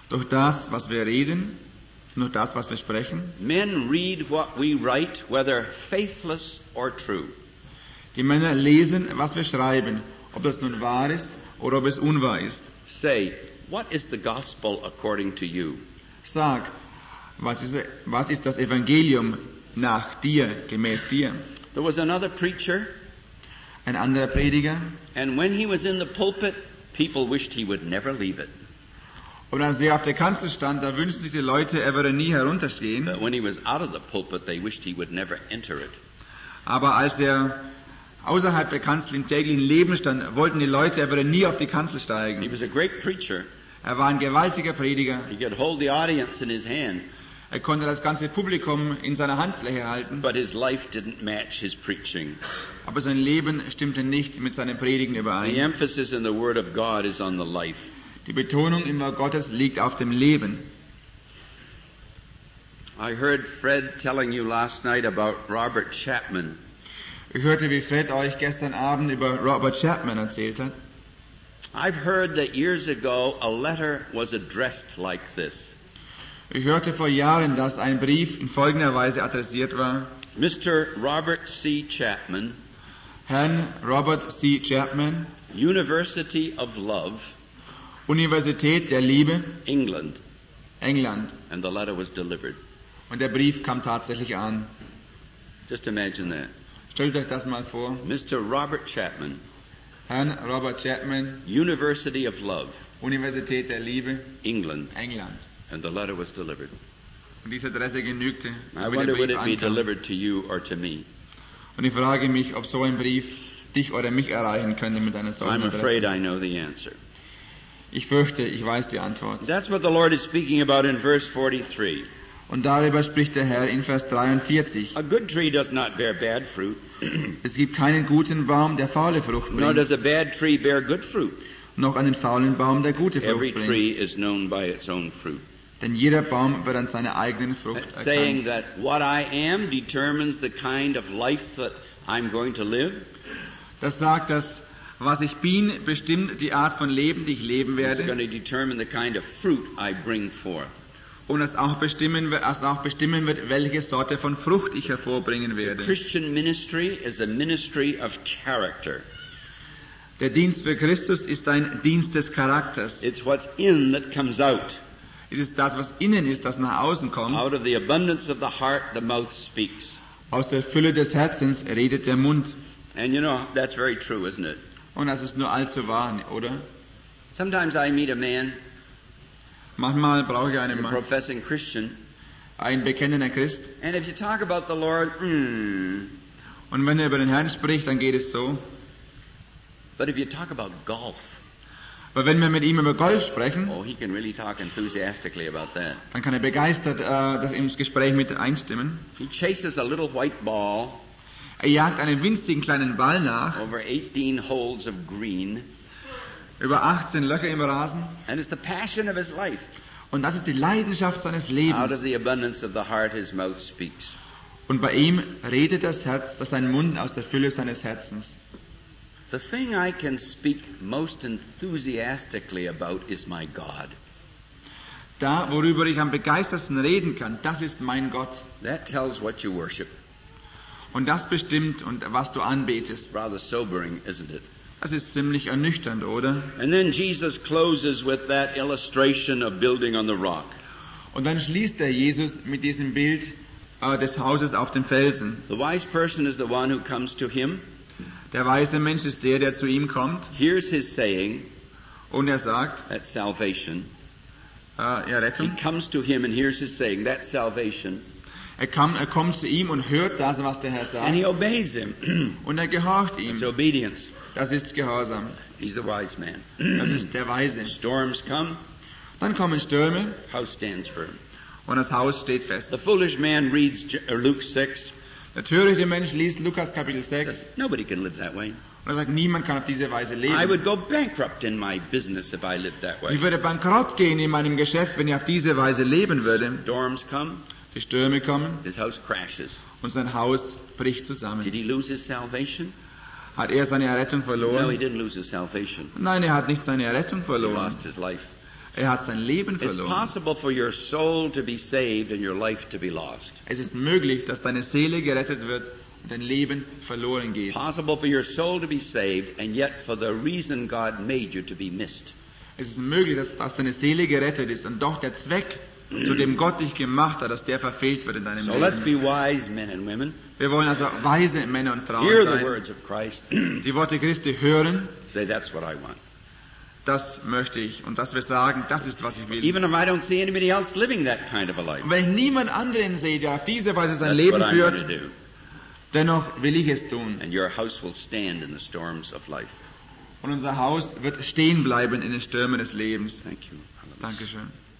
Durch das, was wir reden, durch das, was wir sprechen. Men read what we write, whether faithless or true. Die Männer lesen, was wir schreiben, ob das nun wahr ist oder ob es unwahr ist. Say, what is the gospel according to you? Sag, was ist das Evangelium nach dir, gemäß dir? There was another preacher, Ein anderer Prediger, and when he was in the pulpit, people wished he would never leave it. und als er auf der Kanzel stand, da wünschten sich die Leute, er würde nie herunterstehen. But when he was out of the pulpit, they wished he would never enter it. Aber als er außerhalb der Kanzel im täglichen Leben stand, wollten die Leute, er würde nie auf die Kanzel He steigen. was a great preacher. Er war ein gewaltiger Prediger. He could hold the audience in his hand, Er konnte das ganze Publikum in seiner Handfläche halten. but his life didn't match his preaching. Aber sein Leben stimmte nicht mit seinem Predigen The überein. emphasis in the Word of God is on the life. Die Betonung im Wort Gottes liegt auf dem Leben. I heard Fred telling you last night about Robert Chapman. Ich hörte, wie Fred euch gestern Abend über Robert Chapman erzählt hat. I've heard that years ago a letter was addressed like this. Ich hörte vor Jahren, dass ein Brief in folgender Weise adressiert war. Mr. Robert C. Chapman, Herrn Robert C. Chapman, University of Love, Universität der Liebe, England. England. And the letter was delivered. Und der Brief kam tatsächlich an. Just imagine that. Stellt euch das mal vor. Mr. Robert Chapman, Herrn Robert Chapman, University of Love, Universität der Liebe, England. England. And the letter was delivered. Und diese Adresse genügte, I wie der wonder, would Brief it be ankam. delivered to you or to me? Und ich frage mich, ob so ein Brief dich oder mich erreichen könnte mit einer solchen I'm afraid Adresse. I know the answer. Ich fürchte, ich weiß die Antwort. That's what the Lord is speaking about in verse 43. Und darüber spricht der Herr in Vers 43. A good tree does not bear bad fruit, Es gibt keinen guten Baum, der faule Frucht nor bringt, does a bad tree bear good fruit. noch einen faulen Baum, der gute Every Frucht tree bringt. is known by its own fruit. Denn jeder Baum wird an seiner eigenen Frucht That's saying erkannt. that what I am determines the kind of life that I'm going to live. Das sagt, dass was ich bin, bestimmt die Art von Leben, die ich leben It's going werde. to determine the kind of fruit I bring forth. Und es auch bestimmen wird, welche Sorte von Frucht ich hervorbringen werde. Christian ministry is a ministry of character. Der Dienst für Christus ist ein Dienst des Charakters. It's what's in that comes out. Es ist das, was innen ist, das nach außen kommt. Out of the abundance of the heart, the mouth speaks. Aus der Fülle des Herzens redet der Mund. And you know, that's very true, isn't it? Und das ist nur allzu wahr, oder? Sometimes I meet a man, Manchmal brauche ich a einen Mann, professing Christian, ein bekennender Christ. and if you talk about the Lord, Und wenn er über den Herrn spricht, dann geht es so. but if you talk about golf, Aber wenn wir mit ihm über Golf sprechen, oh, he can really talk enthusiastically about that. dann kann er begeistert das ins Gespräch mit einstimmen. He chases a little white ball Er jagt einen winzigen kleinen Ball nach, over 18 holes of green, über 18 Löcher im Rasen. and it's the passion of his life. Und das ist die Leidenschaft seines Out of Lebens. the abundance of the heart, his mouth speaks. Und bei ihm redet das Herz, dass sein Mund aus der Fülle seines Herzens. The thing I can speak most enthusiastically about is my God. Da, worüber ich am begeistertsten reden kann, das ist mein Gott. That tells what you worship. Und das bestimmt, und was du anbetest. Rather sobering, isn't it? Das ist ziemlich ernüchternd, oder? And then Jesus closes with that illustration of building on the rock. Und dann schließt der Jesus mit diesem Bild des Hauses auf dem Felsen. The wise person is the one who comes to him, Der weise Mensch ist der zu ihm kommt, hears his saying, und er sagt, that's salvation. ja, He Rettung. comes to him and hears his saying, that's salvation. Er kommt zu ihm und hört das, was der Herr And he sagt, obeys him. und er gehorcht ihm. It's obedience. Das ist Gehorsam. He's the wise man. Das ist der Weise. Storms come, Dann kommen Stürme, house stands firm. und das Haus steht fest. The foolish man reads Luke 6. Der törichte Mensch liest Lukas Kapitel 6, Nobody can live that way. und er sagt, niemand kann auf diese Weise I leben. would go bankrupt in my business if I lived that way. Ich würde bankrott gehen in meinem Geschäft, wenn ich auf diese Weise leben würde. Storms come, Die Stürme kommen, his house crashes. und sein Haus bricht Did zusammen. he lose his salvation? Hat er seine Errettung No, he verloren? didn't lose his salvation. Nein, er hat nicht seine Errettung He verloren. lost his life. Er hat sein Leben It's verloren. possible for your soul to be saved and your life to be lost. Es ist möglich, dass deine Seele gerettet wird und dein Leben verloren geht. Possible for your soul to be saved and yet for the reason God made you to be missed. Es ist möglich, dass deine Seele gerettet ist und doch der Zweck, zu dem Gott dich gemacht hat, dass der verfehlt wird in deinem So let's Leben. be wise men and women. Wir wollen also weise Männer und Frauen Hear the sein, words of Christ. die Worte Christi hören. Say, that's what I want. Das möchte ich. Und dass wir sagen, das ist, was ich will. Even if I don't see anybody else living that kind of a life. Und wenn ich niemand anderen sehe, der auf diese Weise sein That's Leben what I'm going to führt, do. dennoch will ich es tun. And your house will stand in the storms of life. Und unser Haus wird stehen bleiben in den Stürmen des Lebens. Thank you. Dankeschön.